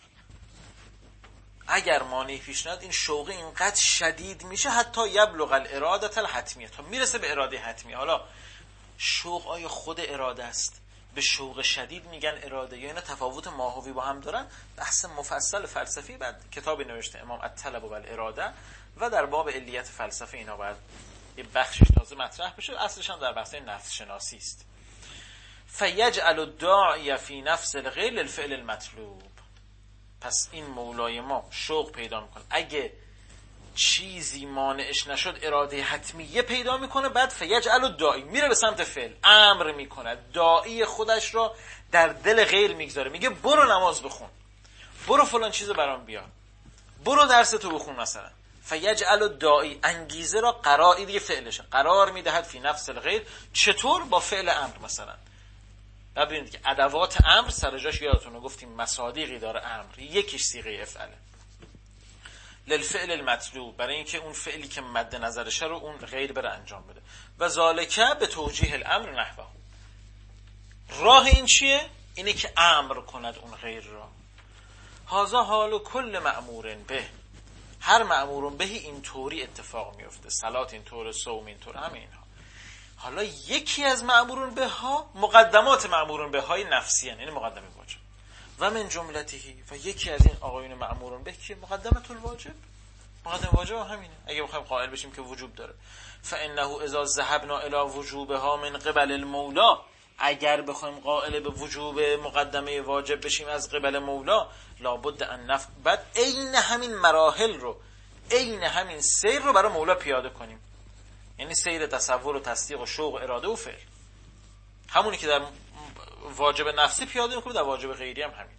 این شوق اینقدر شدید میشه حتی یبلغ الاراده الحتمیه، تا میرسه به اراده حتمیه. حالا شوق آیا خود اراده است؟ به شوق شدید میگن اراده، یا اینا تفاوت ماهوی با هم دارن؟ بحث مفصل فلسفی بعد کتابی نوشته امام الطلب و الاراده، و در باب علیت فلسفه اینا باید یه بخشش تازه مطرح بشه. اصلش هم در بحث نفس شناسی است. فیجعل الداعی فی نفس الغیر للفعل المطلوب. پس این مولای ما شوق پیدا میکنه، اگه چیزی مانعش نشد اراده حتمیه پیدا میکنه. بعد فیجعل الداعی، میره به سمت فعل، امر میکنه، داعی خودش را در دل غیر میگذاره، میگه برو نماز بخون، برو فلان چیزو برام بیار، برو درس تو بخون مثلا. فیجعل الداعی، انگیزه را قرار، دیگه فعلشه، قرار میدهد فی نفس الغیر. چطور؟ با فعل امر مثلا. ببینید که ادوات امر سر جاش یادتونه گفتیم مصادیقی داره امر، یکیش صیغه افعله. للفعل المطلوب، برای اینکه اون فعلی که مد نظرشه رو اون غیر بره انجام بده. و ذالکه به توجیه الامر نحوه. راه این چیه؟ اینه که امر کند اون غیر را. هذا حال کل مأمور به، هر مأمور بهی این طوری اتفاق میفته. صلات این طور، صوم این طور، همه اینها. حالا یکی از مأمورون به ها، مقدمات مأمورون به های نفسی هن، یعنی مقدمه واجب. و من جملتهی، و یکی از این آقایون مأمورون به که مقدمه الواجب، مقدمه واجب همینه اگه بخوایم قائل بشیم که وجوب داره. فانه اذا ذهبنا الی وجوبها من قبل المولا، اگر بخوایم قائل به وجوب مقدمه واجب بشیم از قبل مولا، لابد ان بعد عین همین مراحل رو، عین همین سیر رو برای مولا پیاده کنیم. یعنی سیر تصور و تصدیق و شوق و اراده و فعل، همونی که در واجب نفسی پیاده میکنه در واجب غیری هم همین.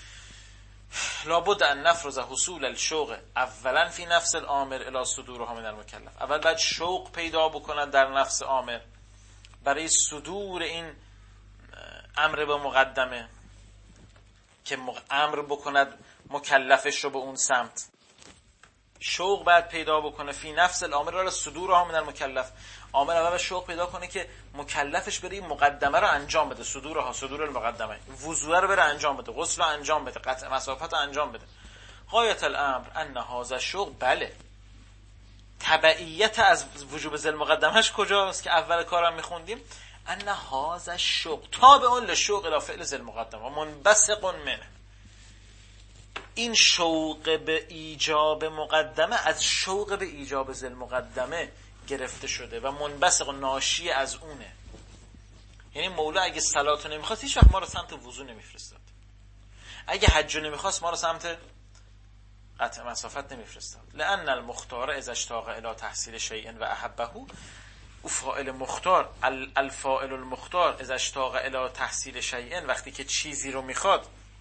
لابد ان نفرض حصول الشوق اولا فی نفس الامر الی صدورها من المکلف. اول باید شوق پیدا بکنن در نفس امر برای صدور این امر به مقدمه، که امر بکند مکلفش رو به اون سمت. شوق باید پیدا بکنه فی نفس الامر را صدورها من المکلف. امر اول شوق پیدا کنه که مکلفش بره این مقدمه رو انجام بده، صدورها، صدور المقدمه، وضوء رو بره انجام بده، غسل رو انجام بده، قطع مسافت رو انجام بده. غایت الامر ان هذا الشوق، بله تبعیت از وجوب ذل مقدمهش کجاست که اول کارم میخوندیم؟ ان هذا الشوق تابع للشوق الى فعل ذل مقدمه منبثق منه. این شوق به ایجاب مقدمه از شوق به ایجاب ذل مقدمه گرفته شده و منبثق و ناشی از اونه. یعنی مولا اگه صلاتو نمیخواست هیچ وقت ما رو سمت وضو نمیفرستاد، اگه حجو نمیخواست ما رو سمت قطع مسافت نمیفرستاد. لأن المختار اذا اشتاق الى تحصیل شیء و احبه، او فاعل مختار، الفاعل المختار اذا اشتاق الى تحصیل شیء، وقتی که چیزی رو میخواد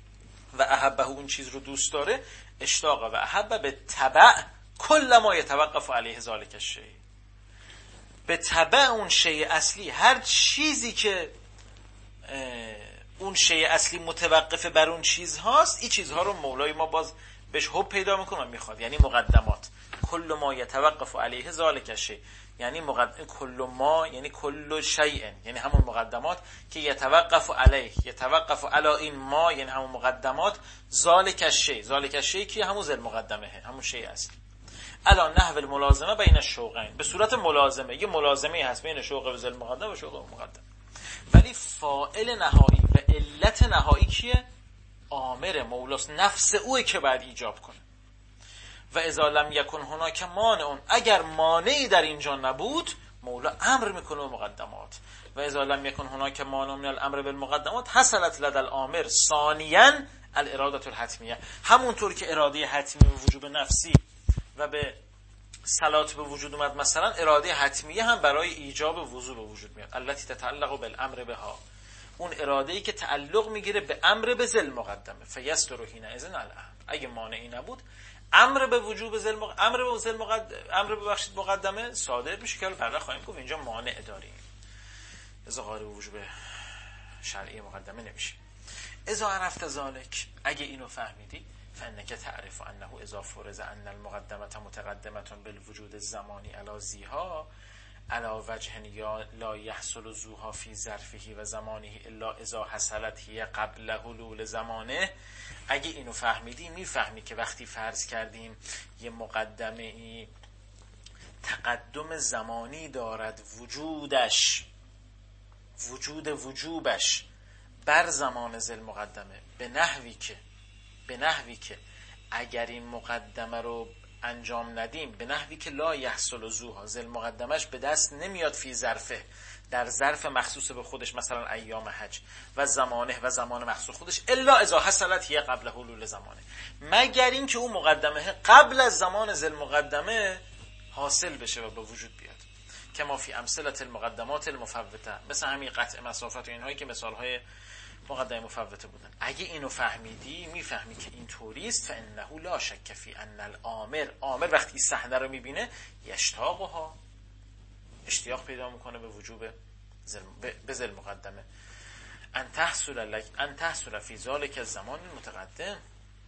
و احبه اون چیز رو دوست داره، اشتاق و احبه به تبع کل ما یتوقف علیه ذالک الشیء، به تبع اون شیء اصلی، هر چیزی که اون شیء اصلی متوقف بر اون چیز هاست، این چیزها رو مولای ما باز بهش حب پیدا میکنه و میخواد. یعنی مقدمات، کل ما یتوقف علیه ذالک الشیء، یعنی کل ما یعنی کل شیء، یعنی همون مقدمات که یتوقف علیه، یتوقف علی این ما، یعنی همون مقدمات، ذالک الشیء، ذالک الشیء که همون ذل مقدمه، همون شیء اصلی. الان نحو الملازمه بین الشوقین، به صورت ملازمه، یه ملازمه هست بین شوق و ذل مقدم و شوق و مقدم، ولی فاعل نهایی و علت نهایی کیه؟ آمر مولاست، نفس اوه که باید ایجاب کنه. و اذا لم یکن هناک مانع، اگر مانعی در اینجا نبود، مولا امر میکنه به مقدمات. و اذا لم یکن هناک مانع من الامر بالمقدمات حصلت لدى الامر ثانیا الاراده الحتمیه، همونطور که اراده حتمی و وجوب نفسی و به صلات به وجود اومد، مثلا اراده حتمیه هم برای ایجاب وضو به وجود میاد. التي تتعلق بالامر بها، اون اراده ای که تعلق میگیره به امر به ذل مقدمه. فیستر حینئذ الامر، اگه مانعی نبود امر به وجوب ذل امر ببخشید مقدمه صادر میشه، که بعدا خواهیم گفت اینجا مانع داریم، اذا قاری وجوب شرعی مقدمه نمیشه. اذا عرفت ذالک، اگه اینو فهمیدی، فانک تعرف انه اذا فرض ان المقدمه متقدمه بالوجود الزمانی علی ذیها علی وجه لا یحصل ذوها فی ظرفه و زمانه الا اذا حصلت هی قبل حلول زمانه. اگه اینو فهمیدی، میفهمی که وقتی فرض کردیم یه مقدمه ای تقدم زمانی دارد، وجوبش بر زمان ذل مقدمه، به نحوی که اگر این مقدمه رو انجام ندیم، به نحوی که لا یحصل ذوها، ذل مقدمش به دست نمیاد فی ظرفه، در ظرف مخصوص به خودش، مثلا ایام حج و زمانه و زمان مخصوص خودش، الا اذا حصلت هی قبل حلول زمانه، مگر این که اون مقدمه قبل از زمان ذل مقدمه حاصل بشه و به وجود بیاد. کما فی امثله المقدمات المفوته، مثل همین قطع مسافت و اینهایی که مثالهای مقدمه مفوته بودن. اگه اینو فهمیدی، میفهمی که این طوریست. فانه لا شک فی ان الامر، وقتی صحنه رو میبینه، یشتاقها، اشتیاق پیدا میکنه به وجوب به ذل مقدمه. ان تحصل فی ذلک الزمان المتقدم،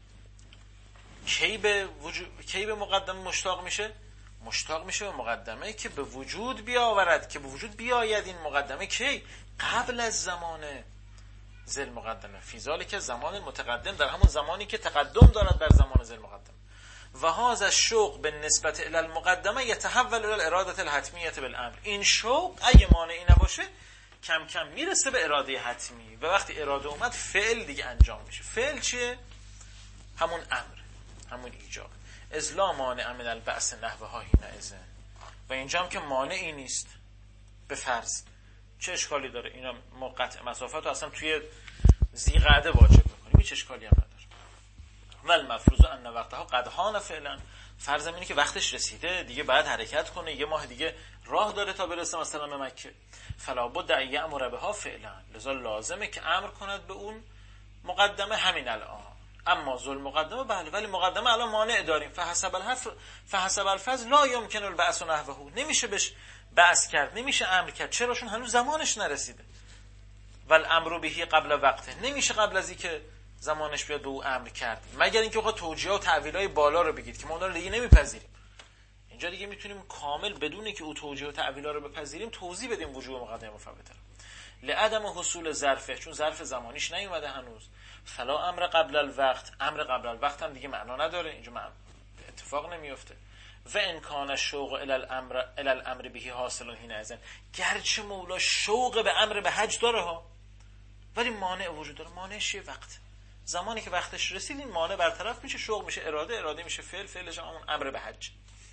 کی به مقدمه مشتاق میشه به مقدمه که به وجود بیاورد، که به وجود بیاید این مقدمه کی؟ قبل از زمان ذل مقدمه. فی ذلک زمان المتقدم، در همون زمانی که تقدم دارد بر زمان ذل مقدمه. و هذا الشوق بالنسبه الی المقدمه یتحول الی الاراده الحتمیه بالامر، این شوق اگه مانعی نباشه کم کم میرسه به اراده حتمی، و وقتی اراده اومد فعل دیگه انجام میشه. فعل چیه؟ همون امر، همون ایجاب. اذ لا مانع من البعث نحوها حینئذ، و اینجا هم که مانعی نیست. به فرض چه اشکالی داره اینا قطع مسافت رو اصلا توی ذیقعده واجب بکنیم، هیچ اشکالی هم نداره. ول مفروض ان وقتها قد حان فعلا، فرض اینه که وقتش رسیده دیگه، باید حرکت کنه، یه ماه دیگه راه داره تا برسه مثلا به مکه. فلا بد ان یأمر بها فعلا، لذا لازمه که امر کند به اون مقدمه همین الان. اما ذل مقدمه بله، ولی مقدمه الان مانع داریم. فحسب الفضل لا یمکن البعث نحوه، نمیشه بهش بعث کرد، نمیشه امر کرد. چرا؟ چون هنوز زمانش نرسیده. والامر به قبل وقته، نمیشه قبل از اینکه زمانش بیاد به او امر کرد، مگر اینکه آقا توجیه و تعویلای بالا رو بگید که ما اون رو دیگه نمیپذیریم. اینجا دیگه میتونیم کامل بدون که او توجیه و تعویلا رو بپذیریم توضیح بدیم وجوب مقدمه مفوته رو. لعدم حصول ظرفه، چون ظرف زمانیش نیومده هنوز. فلا امر قبل الوقت، امر قبل الوقت هم دیگه معنا نداره، اینجا اتفاق نمیفته. و امکان شوق الی الامر به حاصل حینئذ، گرچه مولا شوق به امر به حج داره ها، ولی مانع وجود داره. مانعش یه وقت، زمانی که وقتش رسید این مانع برطرف میشه، شوق میشه اراده میشه فعل، فعلش همون امر به حج.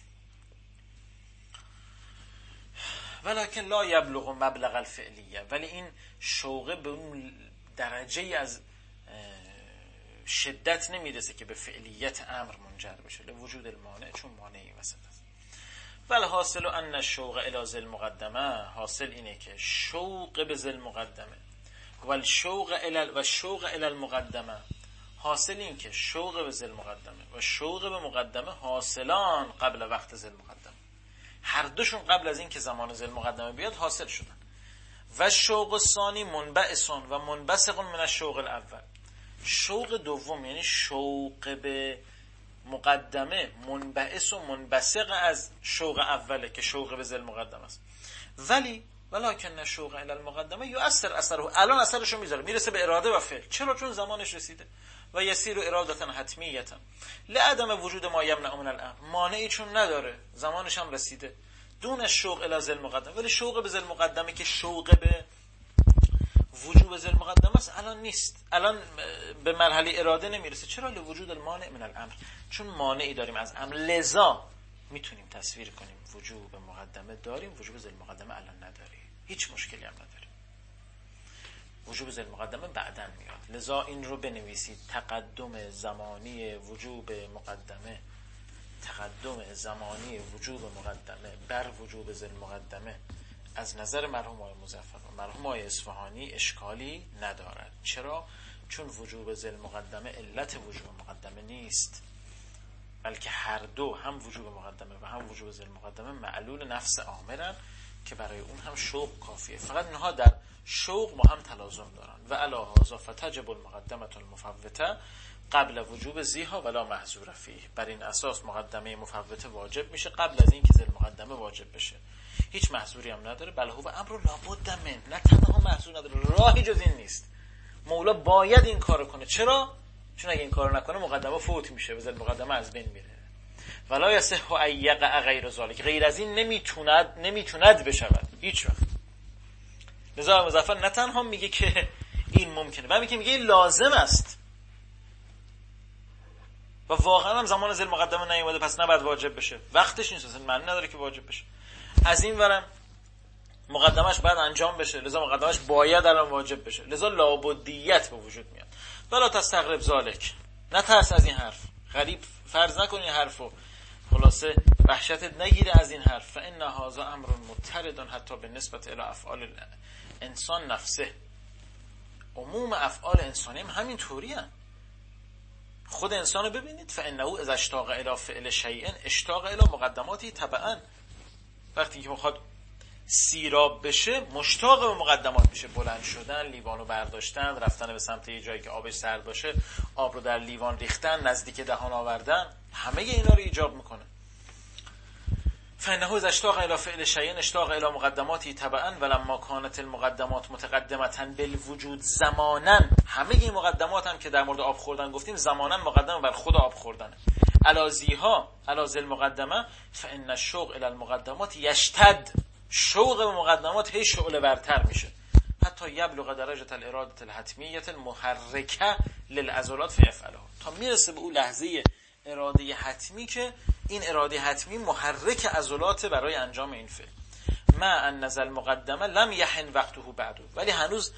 ولکن لا یبلغ مبلغ الفعلیه، ولی این شوق به اون درجه از شدت نمیرسه که به فعلیت امر منجر بشه، لوجود المانع، چون مانعی وسط است. والحاصل ان الشوق الی ذل مقدمه، حاصل اینه که شوق به ذل مقدمه و الشوق الی المقدمه حاصل این که شوق به ذل مقدمه و شوق به مقدمه حاصلان قبل وقت ذل مقدمه، هر دوشون قبل از این که زمان ذل مقدمه بیاد حاصل شدن. و شوق ثانی منبعث و منبثق من الشوق الاول. شوق دوم یعنی شوق به مقدمه منبعث و منبثق از شوق اوله که شوق به ذل مقدمه است. ولکن شوق الی المقدمه یؤثر اثره، الان اثرشو میذاره، میرسه به اراده و فعل. چرا؟ چون زمانش رسیده. و یسیر ارادتا حتمیه لعدم وجود ما یمنع من الامر، مانعی چون نداره، زمانش هم رسیده. دون شوق الی ذل مقدمه، ولی شوق به ذل مقدمه که شوق به وجوب ذل مقدمه است الان نیست، الان به مرحله اراده نمیرسه. چرا؟ لوجود المانع من الامر، چون مانعی داریم از امر، لذا میتونیم تصویر کنیم وجوب مقدمه داریم، وجوب ذل مقدمه الان نداریم، هیچ مشکلی هم نداریم. وجوب ذل مقدمه بعداً میاد، لذا این رو بنویسید: تقدم زمانی وجوب مقدمه، تقدم زمانی وجوب مقدمه بر وجوب ذل مقدمه از نظر مرحوم آقای مظفر و مرحوم آقای اصفهانی اشکالی ندارد. چرا؟ چون وجوب ذل مقدمه علت وجوب مقدمه نیست، بلکه هر دو، هم وجوب مقدمه و هم وجوب ذل مقدمه، معلول نفس آمرن که برای اون هم شوق کافیه، فقط اینها در شوق با هم تلازم دارن. و علی هذا فتجب المقدمه المفوته قبل وجوب زیها ولا محظور فیه. بر این اساس مقدمه مفوته واجب میشه قبل از اینکه ذل مقدمه واجب بشه، هیچ محظوری هم نداره. بل هو امر لابد من، نه تنها محظور نداره، راهی جز این نیست. مولا باید این کارو کنه. چرا؟ چون اگه این کارو نکنه مقدمه فوت میشه و ذل مقدمه از بین میره. ولا یصح ان یقع غیر ذلک، غیر از این نمیتوند بشود هیچ وقت. لذا مظفر نه تنها میگه که این ممکنه، بلکه میگه این لازم است و واقعا هم زمان ذل مقدمه نیومده، پس نباید واجب بشه، وقتش نیست، اصلا معنی نداره که واجب بشه. از این ورم مقدمش باید انجام بشه، لذا مقدمش باید الان واجب بشه، لذا لابدیت به وجود میاد. ولا تستغرب ذلک، نترس از این حرف، غریب فرض نکن این حرفو، خلاصه وحشتت نگیره از این حرف. فان هذا امر مضطرد حتی بالنسبه الی افعال انسان نفسه. عموم افعال انسانی هم همین طوریه. خود انسانو ببینید، فانه اذا اشتاق الی فعل شیء اشتاق الی مقدماتی تبعا. وقتی که میخواد سیراب بشه مشتاق به مقدمات میشه، بلند شدن، لیوانو برداشتن، رفتن به سمت یه جایی که آبش سرد باشه، آب رو در لیوان ریختن، نزدیک دهان آوردن، همه اینا رو ایجاب میکنه. فانه اذا اشتاق الی فعل شیء اشتاق الی مقدماتی تبعا ولما كانت المقدمات متقدمه بالوجود زمانا. همه این مقدمات هم که در مورد آب خوردن گفتیم زمانا مقدمه بر خود آب خوردنه. علازیها علاز المقدمه فان الشوق الی المقدمات یشتد، شوق به مقدمات هی شعله برتر میشه حتی یبلغ درجه الاراده الحتمیه المحرکه للعضلات فیفعلها، تا میرسه به اون لحظه اراده حتمی که این اراده حتمی محرک عضلات برای انجام این فعل. مع ان نزل مقدمه لم یحن وقته بعد، ولی هنوز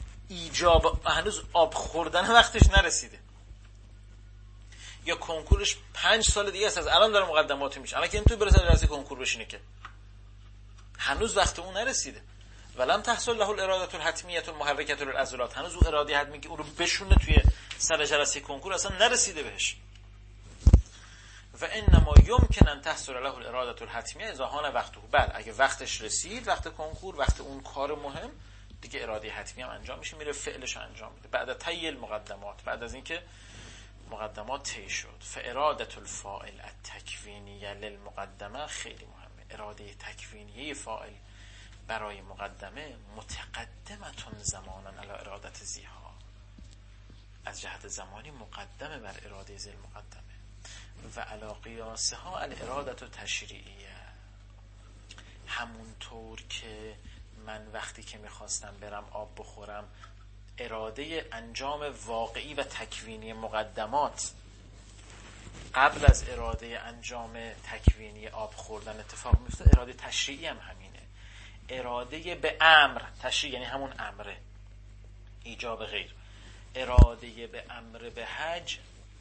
آب خوردن وقتش نرسیده، یا کنکورش 5 سال دیگه است، از الان داره مقدمات میشه، اما که نمیتونه برسه جلسه کنکور بشینه که هنوز وقت اون نرسیده. ولم تحصل له الاراده الحتمیه المحرکه للعضلات، هنوز اون اراده حتمی که اون رو بشونه توی سر جلسه کنکور اصلا نرسیده بهش. و انما یمکن ان تحصل له الاراده الحتمیه اذا حان وقته، بله اگه وقتش رسید، وقت کنکور، وقت اون کار مهم دیگه، اراده حتمی هم انجام میشه، میره فعلش انجام میده بعد طی المقدمات، بعد از اینکه مقدمات طی شد. فاراده الفاعل التکوینیه للمقدمه خیلی مهمه. اراده تکوینیه فاعل برای مقدمه متقدمتون زمانا علی ارادت زیها، از جهت زمانی مقدمه بر اراده ذل مقدمه. و علی قیاسها الارادت تشریعیه، همونطور که من وقتی که میخواستم برم آب بخورم اراده انجام واقعی و تکوینی مقدمات قبل از اراده انجام تکوینی آب خوردن اتفاق میفته، اراده تشریعی هم همینه. اراده به امر، تشریع یعنی همون امره، ایجاب غیر. اراده به امر به حج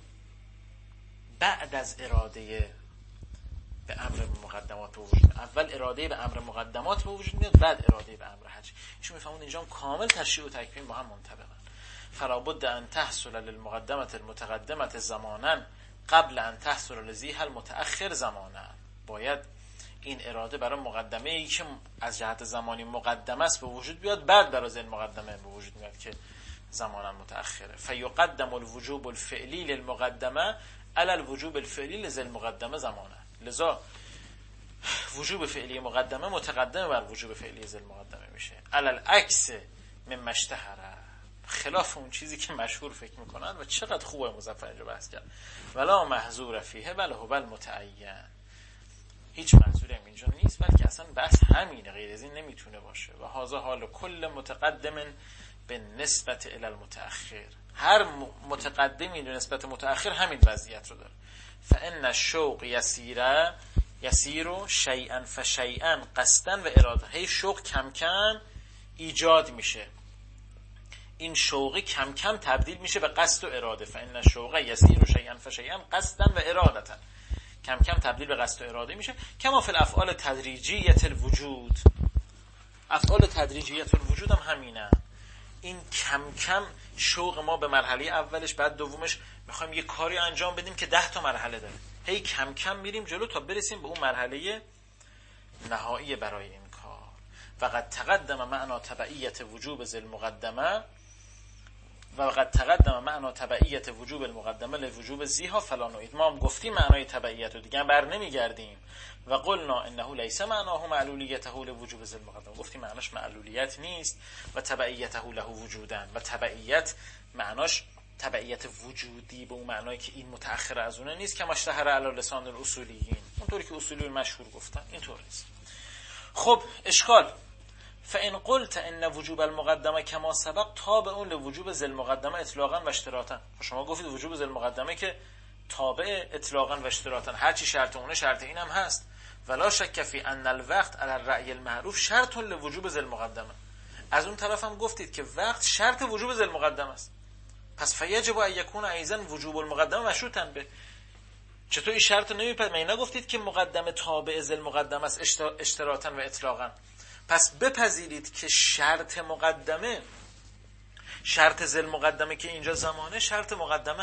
بعد از اراده به امر مقدمات به وجود میاد. اول اراده به امر مقدمات به وجود میاد، بعد اراده به امر حج. ایشون میفهمون اینجا کامل تشریع و تکوین با هم منطبقن. فلا بد ان تحصل للمقدمه المتقدمه زمانا قبل ان تحصل لذیها المتأخر زمانا. باید این اراده برای مقدمه ای که از جهت زمانی مقدمه است به وجود بیاد، بعد برای این مقدمه به وجود میاد که زمانا متأخره. فیقدم الوجوب الفعلی للمقدمه علی الوجوب الفعلی لذل مقدمه زمانا. لذا وجوب فعلی مقدمه متقدم بر وجوب فعلی ذل مقدمه میشه. علی العکس مما اشتهر، خلاف اون چیزی که مشهور فکر میکنن. و چقدر خوبه مظفر اینجا بحث کرد. ولا محظور فیه بل هو المتعین. هیچ محظوری هم اینجا نیست، بلکه اصلا بحث همینه، غیر از این نمیتونه باشه. و هذا حال کل متقدم به نسبت الی المتأخر. هر متقدمی به نسبت متأخر همین وضعیت رو داره. فان الشوق یسیر شیئا فشیئا قصدا و اراده. هی شوق کم کم ایجاد میشه، این شوقی کم کم تبدیل میشه به قصد و اراده. فان الشوق یسیر شیئا فشیئا قصدا و ارادتا، کم کم تبدیل به قصد و اراده میشه. کما فی الافعال تدریجیه الوجود. افعال تدریجیه الوجود هم همینه. این کم کم شوق ما به مرحله اولش، بعد دومش میخوایم یه کاری انجام بدیم که 10 تا مرحله داره، هی کم کم میریم جلو تا برسیم به اون مرحله نهایی برای این کار. وقد تقدم معنا تبعیت وجوب ذل مقدمه و وقد تقدم معنا تبعیت وجوب المقدمه لوجوب زیها فلا نعید. ما هم گفتیم معنای تبعیت رو دیگه بر نمیگردیم. و قلنا انه لیس معناه معلولیته لوجوب ذل مقدمه. گفتیم معناش معلولیت نیست و تبعیته له وجودن. و تبعیت معناش تبعیت وجودی به اون معنایی که این متأخر از اونه نیست که مشتهر علی لسان الاصولیین، اونطوری که اصولیون مشهور گفتن، اینطور نیست. خب اشکال فان قلت ان وجوب المقدمه کما سبق تابع لوجوب ذل مقدمه اطلاقا و اشتراطا. شما گفتید وجوب ذل مقدمه که تابع اطلاقا و اشتراطا، هر چی شرط اونه شرط این هم هست. ولا شک فی ان الوقت علی الرأی المعروف شرط لوجوب ذل مقدمه. از اون طرف هم گفتید که وقت شرط وجوب ذل مقدمه است. پس فیجب ان یکون ایضا وجوب المقدمه مشروطا به. چطور این شرط نمیپذیرید؟ مگه نگفتید که مقدمه تابع ذل مقدمه است اشتراطا و اطلاقا؟ پس بپذیرید که شرط مقدمه، شرط ذل مقدمه که اینجا زمانه، شرط مقدمه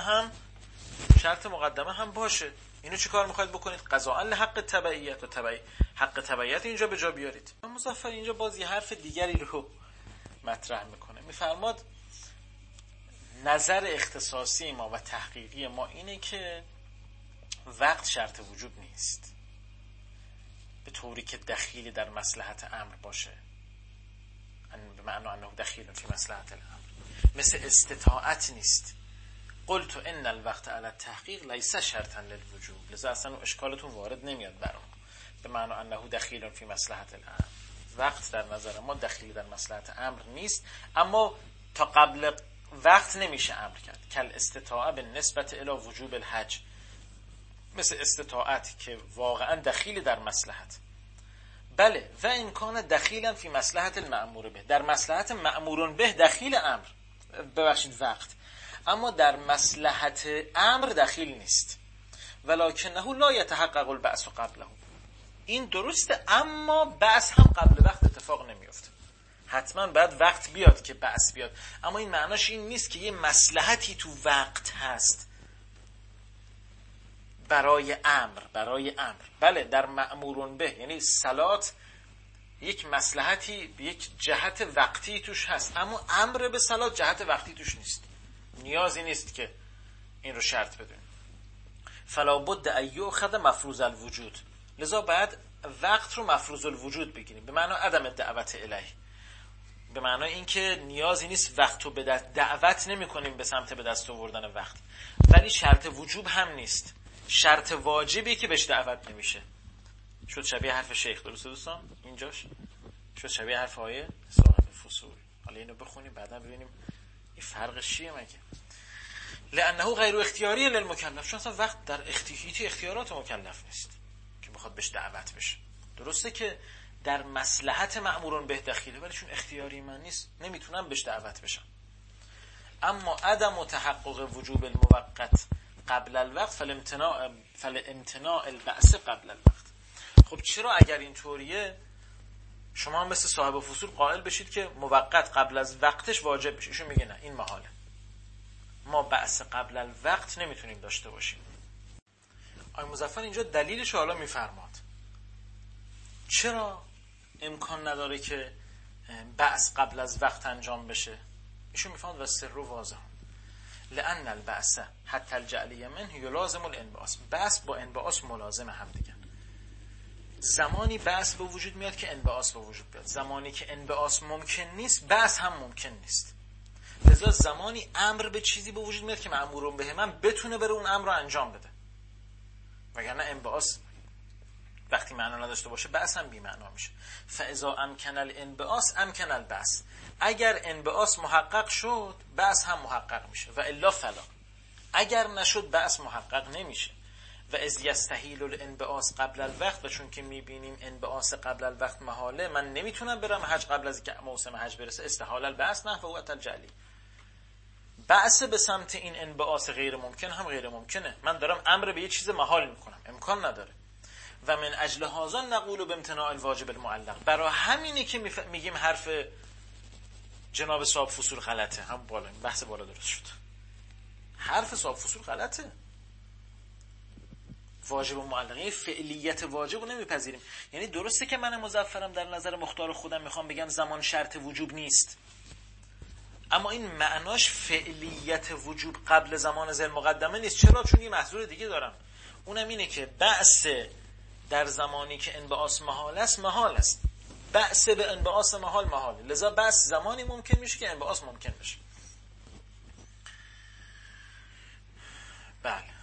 هم باشه. اینو چی کار میخواید بکنید؟ قضاء لحق تبعیت و حق تبعیت اینجا به جا بیارید. مظفر اینجا باز یه حرف دیگری رو مطرح میکنه. میفرماد نظر اختصاصی ما و تحقیقی ما اینه که وقت شرط وجوب نیست به طوری که دخیلی در مصلحت امر باشه، به معنی انه دخیل فی مصلحت الامر. مثل استطاعت نیست. قلت ان الوقت علی التحقیق لیس شرطا للوجوب. لذا اصلا اشکالتون وارد نمیاد برام. به معنی انه دخیل فی مصلحت الامر. وقت در نظر ما دخیلی در مصلحت امر نیست، اما تا قبل وقت نمیشه امر کرد. کل استطاعه به نسبت الی وجوب الحج. مثل استطاعت که واقعا دخیل در مصلحت. بله و امکان دخیلا فی مصلحت المأمور به. در مصلحت مأمور به دخیل امر، ببخشید وقت، اما در مصلحت امر دخیل نیست. ولکنه لا یتحقق البعث قبله. این درسته، اما بعث هم قبل وقت اتفاق نمیفته. حتما باید وقت بیاد که بعث بیاد، اما این معناش این نیست که یه مصلحتی تو وقت هست برای امر. بله در مأمورون به، یعنی صلات یک مصلحتی، یک جهت وقتی توش هست، اما امر به صلات جهت وقتی توش نیست. نیازی نیست که این رو شرط بدونیم. فلا بد ان یؤخذ مفروض الوجود. لذا بعد وقت رو مفروض الوجود بگیریم، به معنی عدم دعوت الیه، به معنی اینکه نیازی نیست وقت رو به دعوت نمی کنیم به سمت به دست آوردن وقت. ولی شرط وجوب هم نیست، شرط واجبی که بهش دعوت نمیشه. شد شبیه حرف شیخ، درسته دوستان؟ اینجاش شد شبیه حرف آیه صاحب فصول. حالا اینو بخونیم بعدا ببینیم این فرقش چیه مگه. لانه غیر اختیاری للمکلف. چون اصلا وقت در اختیارات مکلف نیست که بخواد بهش دعوت بشه. درسته که در مصلحت مأمورون به دخیله، ولی چون اختیاری من نیست نمیتونم بهش دعوت بشم. اما عدم تحقق وجوب الموقت قبل الوقت فالامتناع البعث قبل الوقت. خب چرا اگر اینطوریه شما هم مثل صاحب فصول قائل بشید که موقت قبل از وقتش واجب بشه؟ ایشون میگه نه، این محاله. ما بأس قبل الوقت نمیتونیم داشته باشیم. آقای مظفر اینجا دلیلش حالا میفرماد. چرا امکان نداره که بأس قبل از وقت انجام بشه؟ ایشون میفرماد و سر رو واضح لأن البأس حتی الجعلی منه یلازم الانبعاث. بأس با انبعاث ملازم هم دیگه. زمانی بأس به وجود میاد که انبعاث به وجود بیاد. زمانی که انبعاث ممکن نیست بأس هم ممکن نیست. لذا زمانی امر به چیزی به وجود میاد که مأمور به من بتونه بره اون امر رو انجام بده، وگرنه انبعاث وقتی معنا نداشته باشه بأس هم بی معنا میشه. فاذا امکن الانبعاث امکن البأس. اگر انبعاث محقق شد بأس هم محقق میشه و الا فلا. اگر نشد بأس محقق نمیشه. و اذ یستحیل الانبعاث قبل الوقت، و چون که میبینیم انبعاث قبل الوقت محاله، من نمیتونم برم حج قبل از اینکه موسم حج برسه، استحال البأس نحو وقت الجعلی. بأس به سمت این انبعاث غیر ممکن هم غیر ممکنه. من دارم امر به یه چیز محال میکنم، امکان نداره. و من اجل هذا نقول بامتناع الواجب المعلق. برای همینه که میگیم حرف جناب صاحب فصول غلطه. هم بالا بحث بالا درست شد. حرف صاحب فصول غلطه. واجب و معلقه فعلیت واجب رو نمیپذیریم. یعنی درسته که من مظفرم در نظر مختار خودم میخوام بگم زمان شرط وجوب نیست، اما این معناش فعلیت وجوب قبل زمان ذل مقدمه نیست. چرا؟ چون یه محظور دیگه دارم، اونم اینه که بأس در زمانی که انبعاث محال است محال است. بأس به انبعاث محال محاله. لذا بأس زمانی ممکن میشه که انبعاث ممکن بشه. بله.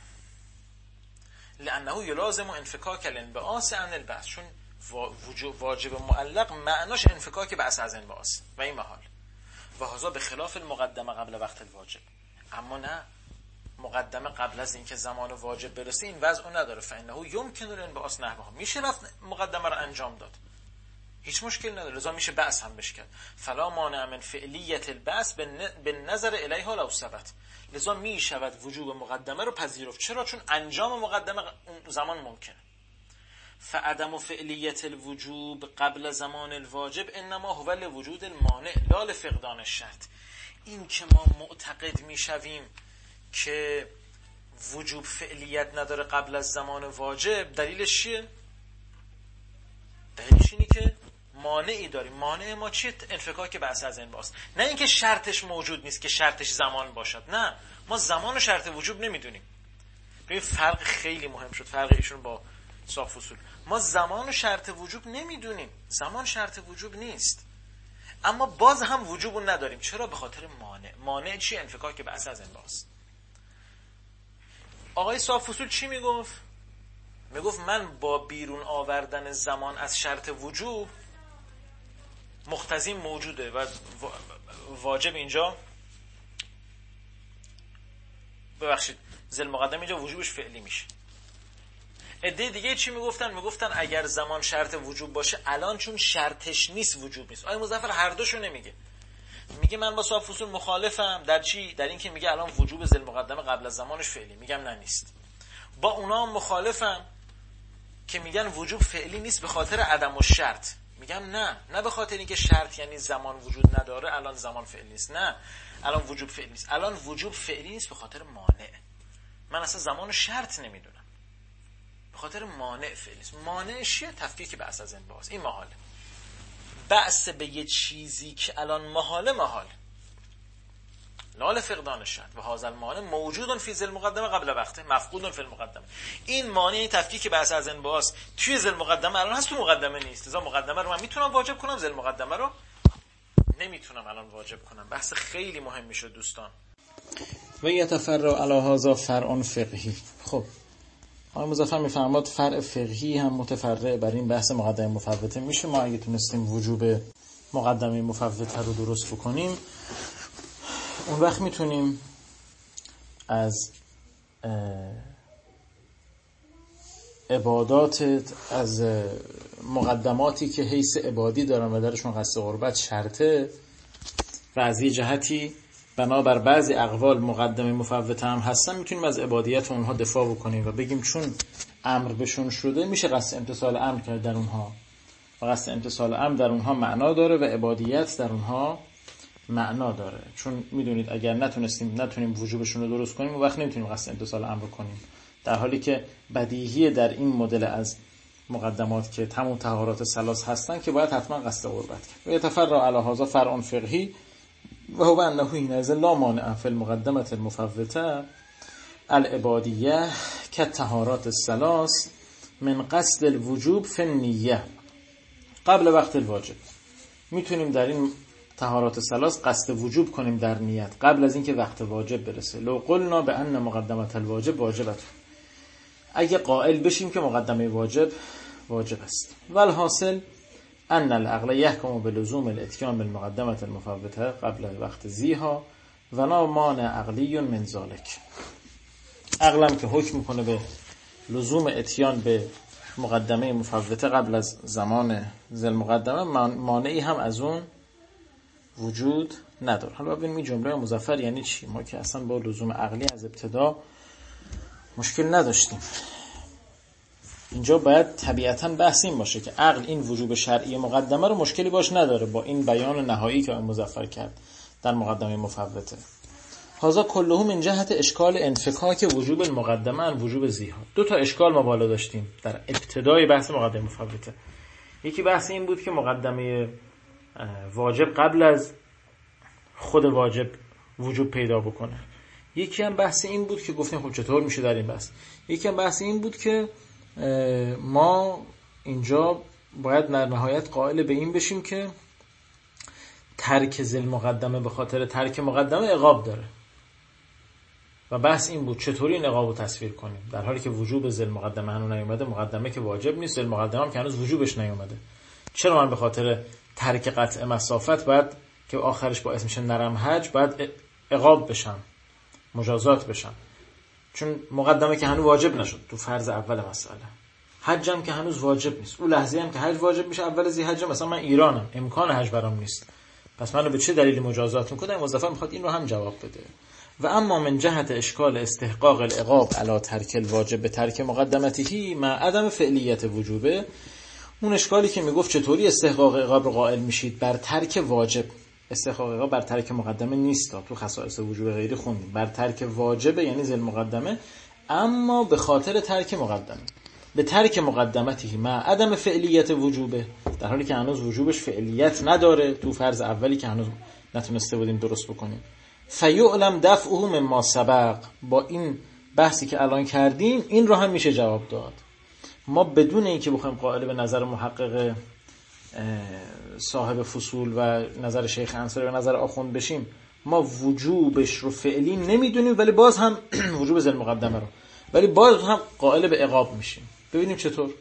لانه یلازم انفکاک الانبعاث عن البأس. چون واجب معلق معناش انفکاک بأس از انبعاث و این محال. و هذا به خلاف المقدمه قبل وقت الواجب. اما نه، مقدمه قبل از اینکه زمان واجب برسه این وضع نداره. فانه یمکن الانبعاث نحوها. میشه رفت مقدمه رو انجام داد، هیچ مشکل نداره. لذا میشه بأس هم بش کرد. فلا مانع من فعلیت البأس بالنظر الیها لو ثبت. لذا می شود وجوب مقدمه رو پذیرفت. چرا؟ چون انجام مقدمه اون زمان ممکنه. فعدم فعلیت الوجوب قبل زمان الواجب انما هو لوجود المانع لا لفقدان الشرط. این که ما معتقد میشویم که وجوب فعلیت نداره قبل از زمان واجب، دلیلش چیه؟ دلیلش اینی که مانعی داریم. مانع ما چیه؟ انفکاک بأس از انبعاث. نه اینکه شرطش موجود نیست که شرطش زمان باشد. نه، ما زمان و شرط وجوب نمیدونیم. ببین فرق خیلی مهم شد، فرق ایشون با صاف اصول. ما زمان و شرط وجوب نمیدونیم. زمان شرط وجوب نیست، اما باز هم وجوب نداریم. چرا؟ به خاطر مانع. مانع چی؟ انفکاک بأس از انبعاث. آقای صاف اصول چی میگفت؟ میگفت من با بیرون آوردن زمان از شرط وجوب مقتضی موجوده و واجب اینجا، ببخشید، ذل مقدم اینجا وجوبش فعلی میشه. عده دیگه چی میگفتن؟ میگفتن اگر زمان شرط وجوب باشه الان چون شرطش نیست وجوب نیست. آقای مظفر هر دوشو نمیگه. میگه من با صاحب فصول مخالفم. در چی؟ در این که میگه الان وجوب ذل مقدمه قبل از زمانش فعلی. میگم نه نیست. با اونا هم مخالفم که میگن وجوب فعلی نیست به خاطر عدم الشرط. میگم نه به خاطر اینکه شرط یعنی زمان وجود نداره الان زمان فعلی نیست. نه، الان وجوب فعلی نیست. الان وجوب فعلی نیست به خاطر مانع. من اصلا زمان شرط نمیدونم، به خاطر مانع فعلی نیست. مانع چیه؟ تفکیک بأس از انبعاث. این محاله. بأس به یه چیزی که الان محاله لا فقدان الشرط و هذا المانع موجود فی ذل مقدمه قبل وقته مفقود فی المقدمه. این مانع تفکیک بأس از انبعاث توی ذل مقدمه الان هست، تو مقدمه نیست. لذا مقدمه رو من میتونم واجب کنم، ذل مقدمه رو نمیتونم الان واجب کنم. بحث خیلی مهم میشه دوستان. و یتفرع علی هذا فرع فقهی. خب آقای مظفر میفرماد فرع فقهی هم متفرع بر این بحث مقدمه مفوته میشه. ما اگه تونستیم وجوب مقدمه مفوته رو درست بکنیم، اون وقت میتونیم از عبادات، از مقدماتی که حیث عبادی دارن و درشون قصد قربت شرطه و از یه جهتی بنابر بعضی اقوال مقدمه مفوته هم هستن، میتونیم از عبادیت اونها دفاع بکنیم و بگیم چون امر بهشون شده میشه قصد امتثال امر کرد در اونها و قصد امتثال امر در اونها معنا داره و عبادیت در اونها معنا داره، چون میدونید اگر نتونیم وجوبشون رو درست کنیم، اون وقت نمیتونیم قصد امتثال امر کنیم، در حالی که بدیهیه در این مدل از مقدمات که تمام طهارات ثلاث هستن که باید حتما قصد قربت کرد. و یتفرع علی هذا فرع فقهی و هو انه حینئذ لا مانع فی المقدمة المفوته العبادیه کالطهارات الثلاث من قصد الوجوب فی النیه قبل وقت الواجب. میتونیم در این طهارات ثلاث قصد وجوب کنیم در نیت قبل از اینکه وقت واجب برسه. لو قلنا بان مقدمة الواجب واجبه، اگه قائل بشیم که مقدمه واجب است. والحاصل ان العقل يحكم بلزوم الاتيان بالمقدمة المفوته قبل وقت زیها و لا مانع عقلی من ذلك. عقلم که حکم میکنه به لزوم اتیان به مقدمه مفوته قبل از زمان ذل مقدمه، مانعی هم از اون وجود نداره. حالا ببینیم این جمله مظفر یعنی چی. ما که اصلا با لزوم عقلی از ابتدا مشکل نداشتیم. اینجا باید طبیعتاً بحث این باشه که عقل این وجوب شرعی مقدمه رو مشکلی باش نداره با این بیان نهایی که مظفر کرد در مقدمه مفوته. هذا كله من جهت اشکال انفکاک وجوب المقدمه عن وجوب زیها. دو تا اشکال ما بالا داشتیم در ابتدای بحث مقدمه مفوته. یکی بحث این بود که مقدمه واجب قبل از خود واجب وجوب پیدا بکنه. یکی هم بحث این بود که گفتیم خب چطور میشه در این بحث. یکی هم بحث این بود که ما اینجا باید در نهایت قائل به این بشیم که ترک ذل مقدمه به خاطر ترک مقدمه عقاب داره و بحث این بود چطوری این عقاب رو تصویر کنیم در حالی که وجوب ذل مقدمه هنوز نیومده، مقدمه که واجب نیست، ذل مقدمه هم که هنوز وجوبش نیومده. چرا من به خاطر ترک قطع مسافت باید که آخرش باعث میشه نرم حج باید عقاب بشم، مجازات بشم؟ چون مقدمه که هنوز واجب نشد تو فرض اول مسئله، حج هم که هنوز واجب نیست. اون لحظه هم که حج واجب میشه اول ذی‌حج، مثلا من ایرانم امکان حج برام نیست، پس منو به چه دلیلی مجازات میکنه؟ مظفر میخواد این رو هم جواب بده. و اما من جهت اشکال استحقاق العقاب علی ترک الواجب به ترک مقدمته مع عدم فعلیت وجوبه، اون اشکالی که میگفت چطوری استحقاق عقاب رو قائل میشید بر ترک واجب. استحقاق عقاب بر ترک مقدمه نیست، تو خصائص وجوب غیری خوندیم. بر ترک واجبه یعنی ذل مقدمه، اما به خاطر ترک مقدمه به ترک مقدمته مع عدم فعلیت وجوبه، در حالی که هنوز وجوبش فعلیت نداره تو فرض اولی که هنوز نتونسته بودیم درست بکنیم. فیعلم دفعه مما سبق. با این بحثی که الان کردیم این رو هم میشه جواب داد. ما بدون اینکه بخوایم قائل به نظر محقق صاحب فصول و نظر شیخ انصاری و نظر آخوند بشیم، ما وجوبش رو فعلی نمیدونیم ولی باز هم وجوب ذل مقدمه رو، ولی باز هم قائل به عقاب میشیم. ببینیم چطور.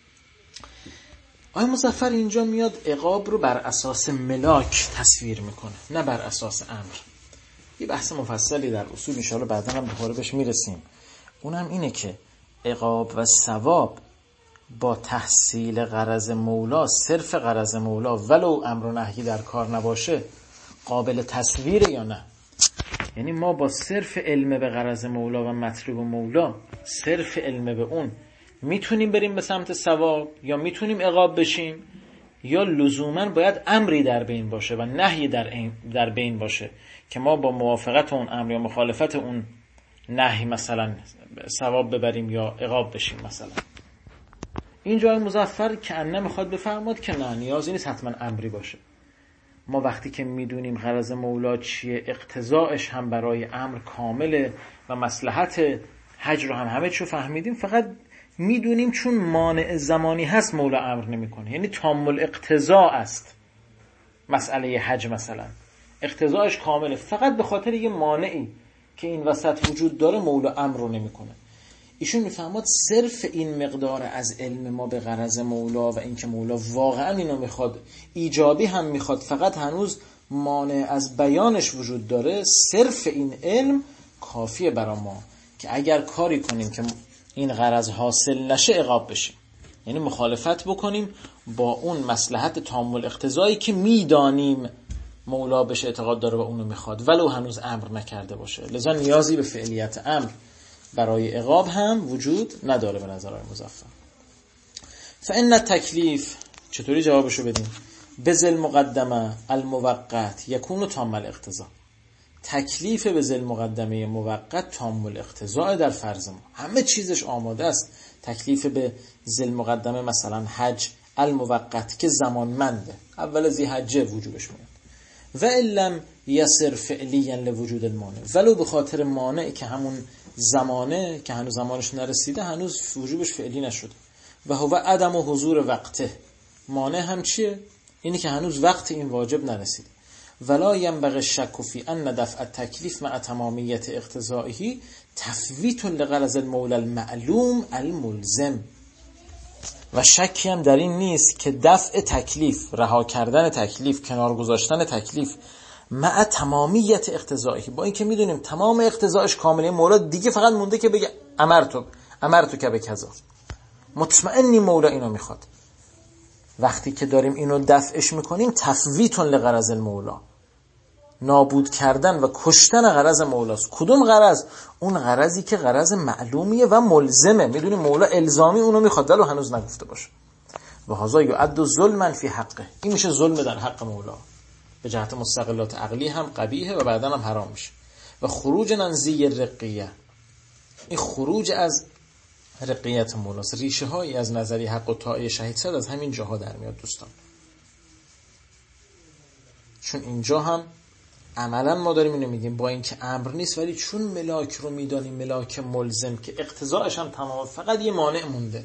آقای مظفر اینجا میاد عقاب رو بر اساس ملاک تصویر میکنه، نه بر اساس امر. یه بحث مفصلی در اصول ان شاءالله بعدا هم دوباره بهش میرسیم. اونم اینه که عقاب و ثواب با تحصیل غرض مولا، صرف غرض مولا ولو امر و نهی در کار نباشه، قابل تصویر یا نه؟ یعنی ما با صرف علم به غرض مولا و مطلوب مولا، صرف علم به اون میتونیم بریم به سمت ثواب یا میتونیم عقاب بشیم، یا لزوما باید امری در بین باشه و نهی در بین باشه که ما با موافقت اون امر یا مخالفت اون نهی مثلا ثواب ببریم یا عقاب بشیم. مثلا اینجا مظفر که انه میخواد بفرماد که نه، نیازی نیست حتما امری باشه. ما وقتی که میدونیم غرض مولا چیه، اقتضاعش هم برای امر کامله و مصلحت حج رو هم همه چیو فهمیدیم، فقط میدونیم چون مانع زمانی هست مولا امر نمیکنه. یعنی تام الاقتضاء است مسئله حج، مثلا اقتضاعش کامله، فقط به خاطر یه مانعی که این وسط وجود داره مولا امر رو نمیکنه. ایشون میفهمد صرف این مقدار از علم ما به غرض مولا و اینکه مولا واقعا اینو میخواد، ایجابی هم میخواد، فقط هنوز مانع از بیانش وجود داره، صرف این علم کافیه برای ما که اگر کاری کنیم که این غرض حاصل نشه عقاب بشیم، یعنی مخالفت بکنیم با اون مصلحت تام الاقتضایی که میدانیم مولا بهش اعتقاد داره و اونو میخواد ولو هنوز امر نکرده باشه. لذا نیازی به فعلیت امر برای عقاب هم وجود نداره به نظر آقای مظفر. فإن التکلیف، چطوری جوابشو بدیم؟ بذل مقدمه الموقت یکون تام الاقتضا. تکلیف بذل مقدمه موقت تام الاقتضا در فرض ما، همه چیزش آماده است. تکلیف به ذل مقدمه مثلا حج الموقت که زمانمنده، اول ذی حجه وجوبش میاد. و علم یسر فعلیا لوجود المانع، ولو به خاطر مانع که همون زمانه که هنوز زمانش نرسیده هنوز وجوبش فعلی نشده. و هو عدم و حضور وقته، مانع هم چیه؟ اینی که هنوز وقت این واجب نرسیده. ولا ینبغی الشک فی ان دفع التکلیف مع تمامیت اقتضائه تفویت لغرض المولى المعلوم الملزم. و شکی هم در این نیست که دفع تکلیف، رها کردن تکلیف، کنار گذاشتن تکلیف مع تمامیت اقتضائه، با این که میدونیم تمام اقتضاعش کامله، مولا دیگه فقط مونده که بگه امرتو که به کذا، مطمئنی مولا اینو میخواد. وقتی که داریم اینو دفعش میکنیم تفویت لغرض المولا، نابود کردن و کشتن غرض مولاست. کدوم غرض؟ اون غرضی که غرض معلومیه و ملزمه، میدونیم مولا الزامی اونو میخواد ولو هنوز نگفته باشه. و هذا یعد ظلما فی حقه، این میشه ظلم در حق مولا، به جهت مستقلات عقلی هم قبیحه و بعداً هم حرام میشه. و خروج ننزی رقیه، این خروج از رقیت مولاست. ریشه هایی از نظری حق و طاعه شهید صد از همین جاها در میاد دوستان. چون اینجا هم عملا ما داریم اینو میگیم با اینکه امر نیست، ولی چون ملاک رو میدانیم ملاک ملزم که اقتضاعش هم تمام، فقط یه مانع مونده،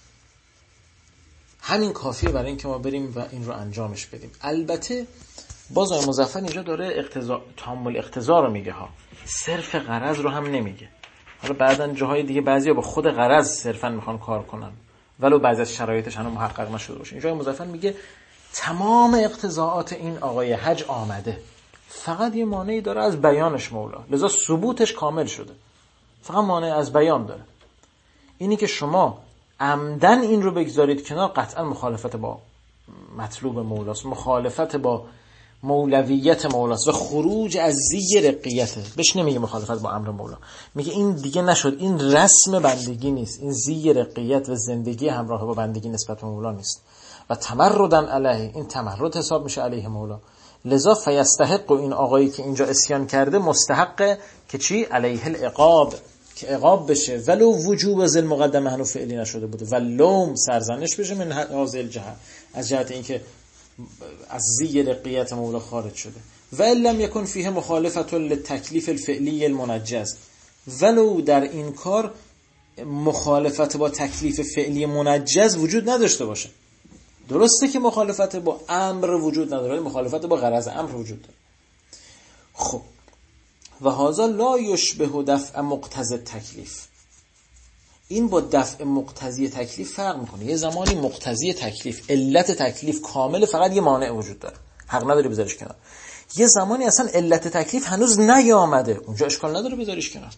همین کافیه برای اینکه ما بریم و این رو انجامش بدیم. البته باز آقای مظفر اینجا داره تامل اقتضا رو میگه ها، صرف غرض رو هم نمیگه. حالا بعدن جاهای دیگه بعضیا با خود غرض صرفا میخوان کار کنن ولو بعضی از شرایطش هنوز محقق نشده باشه. اینجا مظفر میگه تمام اقتضاعات این آقای حج آمده، فقط یه مانعی داره از بیانش مولا، لذا ثبوتش کامل شده، فقط مانع از بیان داره. اینی که شما عمدن این رو بگذارید کنار قطعا مخالفت با مطلوب مولاست، مخالفت با مولویت مولاست و خروج از زی رقیته. بهش نمیگه مخالفت با امر مولا، میگه این دیگه نشد، این رسم بندگی نیست، این زی رقیت و زندگی همراه با بندگی نسبت به مولا نیست. و تمردن علیه، این تمرد حساب میشه علیه مولا. لذا فیستحق، این آقایی که اینجا اسیان کرده مستحق که چی؟ علیه العقاب، که عقاب بشه ولو وجوب ذل مقدمه هنو فعلی نشده بوده، و لوم سرزنش بشه من هذه الجهه، از جهت اینکه از زی رقیت مولا خارج شده. و لم یکن فیه مخالفت للتکلیف الفعلی المنجز، ولو در این کار مخالفت با تکلیف فعلی منجز وجود نداشته باشه. درسته که مخالفت با امر وجود نداره، مخالفت با غرض امر وجود داره. خب و هذا لا یشبه دفع مقتضی تکلیف، این با دفع مقتضی تکلیف فرق میکنه. یه زمانی مقتضی تکلیف، علت تکلیف کامل، فقط یه مانع وجود داره، حق نداری بذاریش کنار. یه زمانی اصلا علت تکلیف هنوز نیامده، اونجا اشکال نداره بذاریش کنار.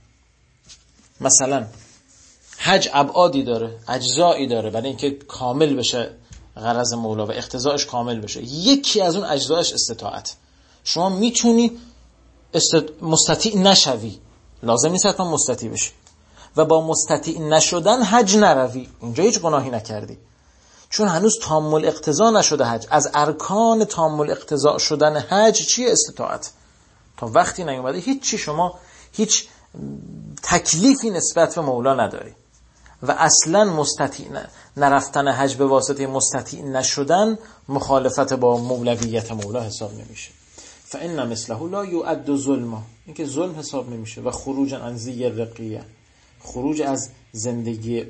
مثلا حج ابعادی داره، اجزایی داره، برای اینکه کامل بشه غرض مولا و اقتضاعش کامل بشه. یکی از اون اجزایش استطاعت. شما میتونی مستطیع نشوی، لازم نیست حتما مستطیع بشی، و با مستطیع نشدن حج نروی، اینجا هیچ گناهی نکردی، چون هنوز تام الاقتضا نشده حج. از ارکان تام الاقتضا شدن حج چیه؟ استطاعت. تا وقتی نیومده هیچی، شما هیچ تکلیفی نسبت به مولا نداری و اصلا مستطیع نرفتن حج به واسطه مستطیع نشدن مخالفت با مولویت مولا حساب نمیشه. فإن مثله لا يعد ظلما، این که ظلم حساب نمیشه. و خروج عن ذی الرقیه، خروج از زندگی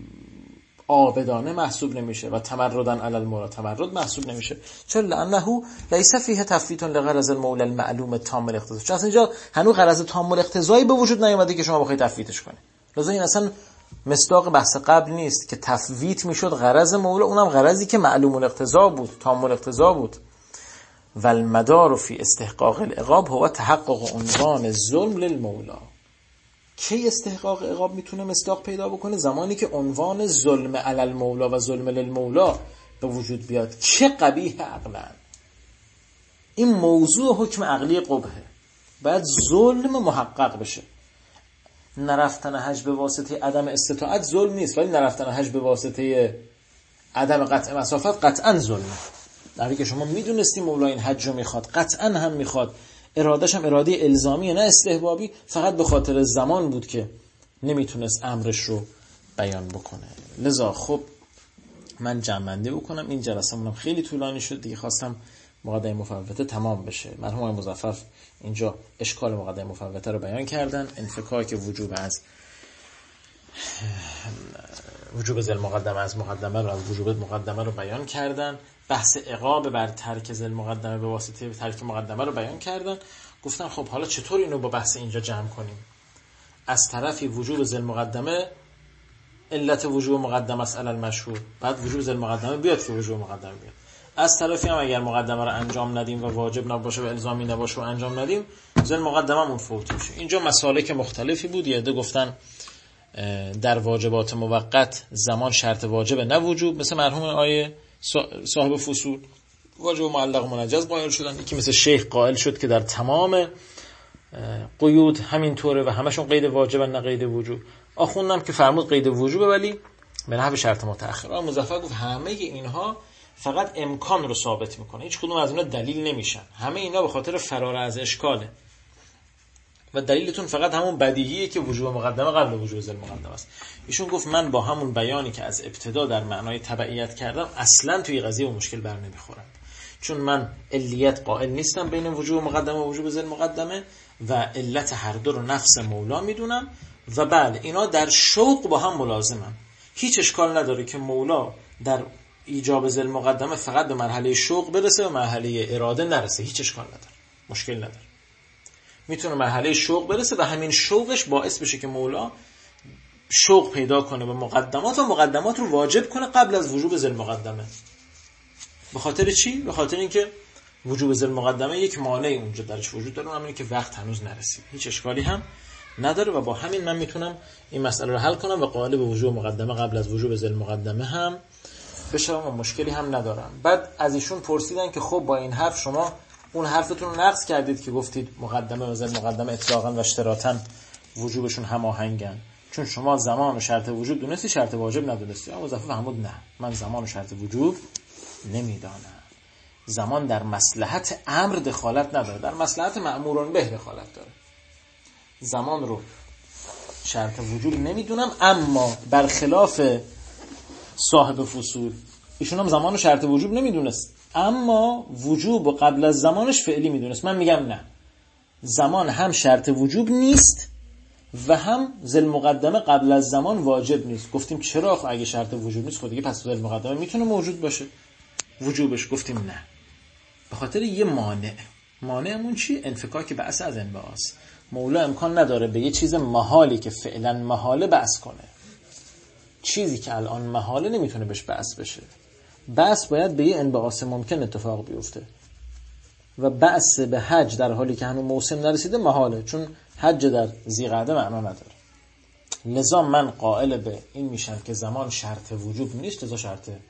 عابدانه محسوب نمیشه. و تمردن علی المولا، تمرد محسوب نمیشه. چرا؟ لانه لیس فیه تفویت لغرض المولا المعلوم تام الاقتضا، چون اینجا هنوز غرض تام الاقتضایی به وجود نیامده که شما بخوای تفویتش کنی. لذا این اصلا مصداق بحث قبل نیست که تفویت میشد غرض مولا، اونم غرضی که معلوم الاقتضا بود، تام الاقتضا بود. و المدار فی استحقاق العقاب هو تحقق عنوان ظلم للمولا. کی استحقاق عقاب میتونه مصداق پیدا بکنه؟ زمانی که عنوان ظلم علی المولا و ظلم للمولا به وجود بیاد. چه قبیح عقلا، این موضوع حکم عقلی قبحه، باید ظلم محقق بشه. نرفتن حج به واسطه عدم استطاعت ظلم نیست، ولی نرفتن حج به واسطه عدم قطع مسافت قطعا ظلمه. در حالی که شما میدونستیم مولا این حج رو میخواد، قطعا هم میخواد، ارادهش هم اراده الزامی نه استحبابی، فقط به خاطر زمان بود که نمیتونست امرش رو بیان بکنه. لذا خب من جمع‌بندی بکنم، این جلسه مونم خیلی طولانی شد دیگه، خواستم مقدمه مفوته تمام بشه. مرحوم آقای مظفر اینجا اشکال مقدمه مفوته رو بیان کردن، انفکاک وجوب ذل مقدمه از مقدمه رو، از وجوب مقدمه رو بیان کردن، بحث عقاب بر ترک ذل مقدمه به واسطه ترک مقدمه رو بیان کردن. گفتن خب حالا چطور اینو با بحث اینجا جمع کنیم؟ از طرفی وجوب ذل مقدمه علت وجوب مقدمه است علی المشهور، بعد وجوب ذل مقدمه بیاد که وجوب مقدمه بیاد. از طرفی هم اگر مقدمه رو انجام ندیم و واجب نباشه و الزامی نباشه و انجام ندیم، ذل مقدمه اون فوت میشه. اینجا مسالک مختلفی بود. یه عده گفتن در واجبات موقت زمان شرط واجب نه وجوب، مثل مرحوم آیه صاحب فصول واجب معلق و منجز قائل شدن. یکی مثل شیخ قائل شد که در تمام قیود همین طوره و همشون قید واجب نه قید وجوب. آخوندم که فرمود قید وجوبه ولی به نحو شرط متأخر. آقای مظفر گفت همه اینها فقط امکان رو ثابت میکنه، هیچ کدوم از اینا دلیل نمیشن، همه اینا به خاطر فرار از اشکاله و دلیلتون فقط همون بدیهیه که وجوب مقدمه قبل وجوب ذل مقدمه است. ایشون گفت من با همون بیانی که از ابتدا در معنای تبعیت کردم اصلا توی قضیه و مشکل بر نمیخورم، چون من علیت قائل نیستم بین وجوب مقدمه و وجوب ذل مقدمه و علت هر دو رو نفس مولا میدونم و بله اینا در شوق با هم ملازمن. هیچ اشکال نداره که مولا در ایجاب ذل مقدمه فقط به مرحله شوق برسه و مرحله اراده نرسه، هیچ اشکال نداره، مشکل نداره. میتونه مرحله شوق برسه و همین شوقش باعث بشه که مولا شوق پیدا کنه به مقدمات و مقدمات رو واجب کنه قبل از وجوب ذل مقدمه. به خاطر چی؟ به خاطر اینکه وجوب ذل مقدمه یک مانع اونجا درش وجود داره، اونم اینه که وقت هنوز نرسید، هیچ اشکالی هم نداره و با همین من میتونم این مسئله رو حل کنم و قائل به وجوب مقدمه قبل از وجوب ذل مقدمه هم بشم و مشکلی هم ندارم. بعد از ایشون پرسیدن که خب با این حرف شما اون حرفتون رو نقض کردید که گفتید مقدمه و ذل مقدمه اطلاقا و اشتراطا وجوبشون هماهنگن، چون شما زمان و شرط وجوب دونستی شرط واجب ندونستی. اما مظفر فرمود نه، من زمان و شرط وجوب نمیدانم. زمان در مصلحت امر دخالت نداره، در مصلحت مأموران به دخالت داره. زمان رو شرط وجوب نمیدونم، اما برخلاف صاحب فصول ایشون هم زمان و شرط وجوب نمیدونست، اما وجوب و قبل از زمانش فعلی میدونست. من میگم نه، زمان هم شرط وجوب نیست و هم ذل مقدمه قبل از زمان واجب نیست. گفتیم چرا؟ اگه شرط وجوب نیست خود دیگه پس ذل مقدمه میتونه موجود باشه وجوبش. گفتیم نه، به خاطر یه مانعمون چی؟ انفکاک بعث از انبعاث. مولا امکان نداره به یه چیز محالی که فعلا محاله بعث کنه. چیزی که الان محاله نمیتونه بهش بعث بشه. بعث باید به یه انبعاث ممکن اتفاق بیفته و بعث به حج در حالی که هنوز موسم نرسیده محاله، چون حج در ذی‌قعده معنا نداره. لذا من قائل به این میشم که زمان شرط وجوب نیست، لذا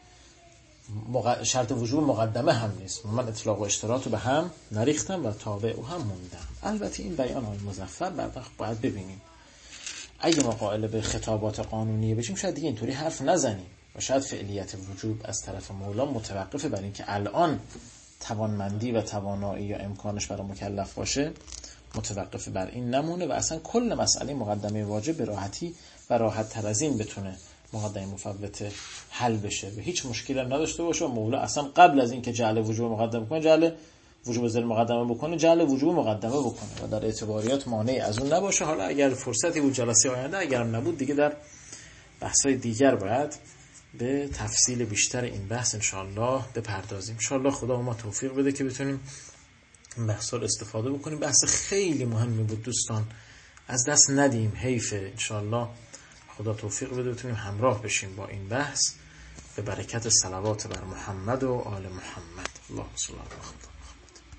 شرط وجوب مقدمه هم نیست. من اطلاق و اشتراط رو به هم نریختم و تابع او هم موندم. البته این بیان آقای مظفر بعد باید ببینیم، اگه ما قائل به خطابات قانونی بشیم شاید دیگه اینطوری حرف نزنیم و شاید فعلیت وجوب از طرف مولا متوقفه بر این که الان توانمندی و توانایی یا امکانش برای مکلف باشه، متوقفه بر این نمونه و اصلا کل مسئله مقدمه واجب به راحتی و راحت تر از این بتونه مقدمه مفوته حل بشه و هیچ مشکلی نداشته باشه و مولا اصلا قبل از این که جعل وجوب مقدمه بکنه، جعل وجوب ذل مقدمه بکنه، جعل وجوب مقدمه بکنه و در اعتباریات مانعی از اون نباشه. حالا اگر فرصتی بود جلسه آینده، اگر نبود دیگه در بحث‌های دیگر باید به تفصیل بیشتر این بحث انشاءالله بپردازیم. انشاءالله خدا ما توفیق بده که بتونیم این بحث‌ها رو استفاده بکنیم. بحث خیلی مهمی بود دوستان، از دست ندیم، حیفه. انشاءالله خدا توفیق بده بتونیم همراه بشیم با این بحث به برکت صلوات بر محمد و آل محمد. اللهم صل علی محمد.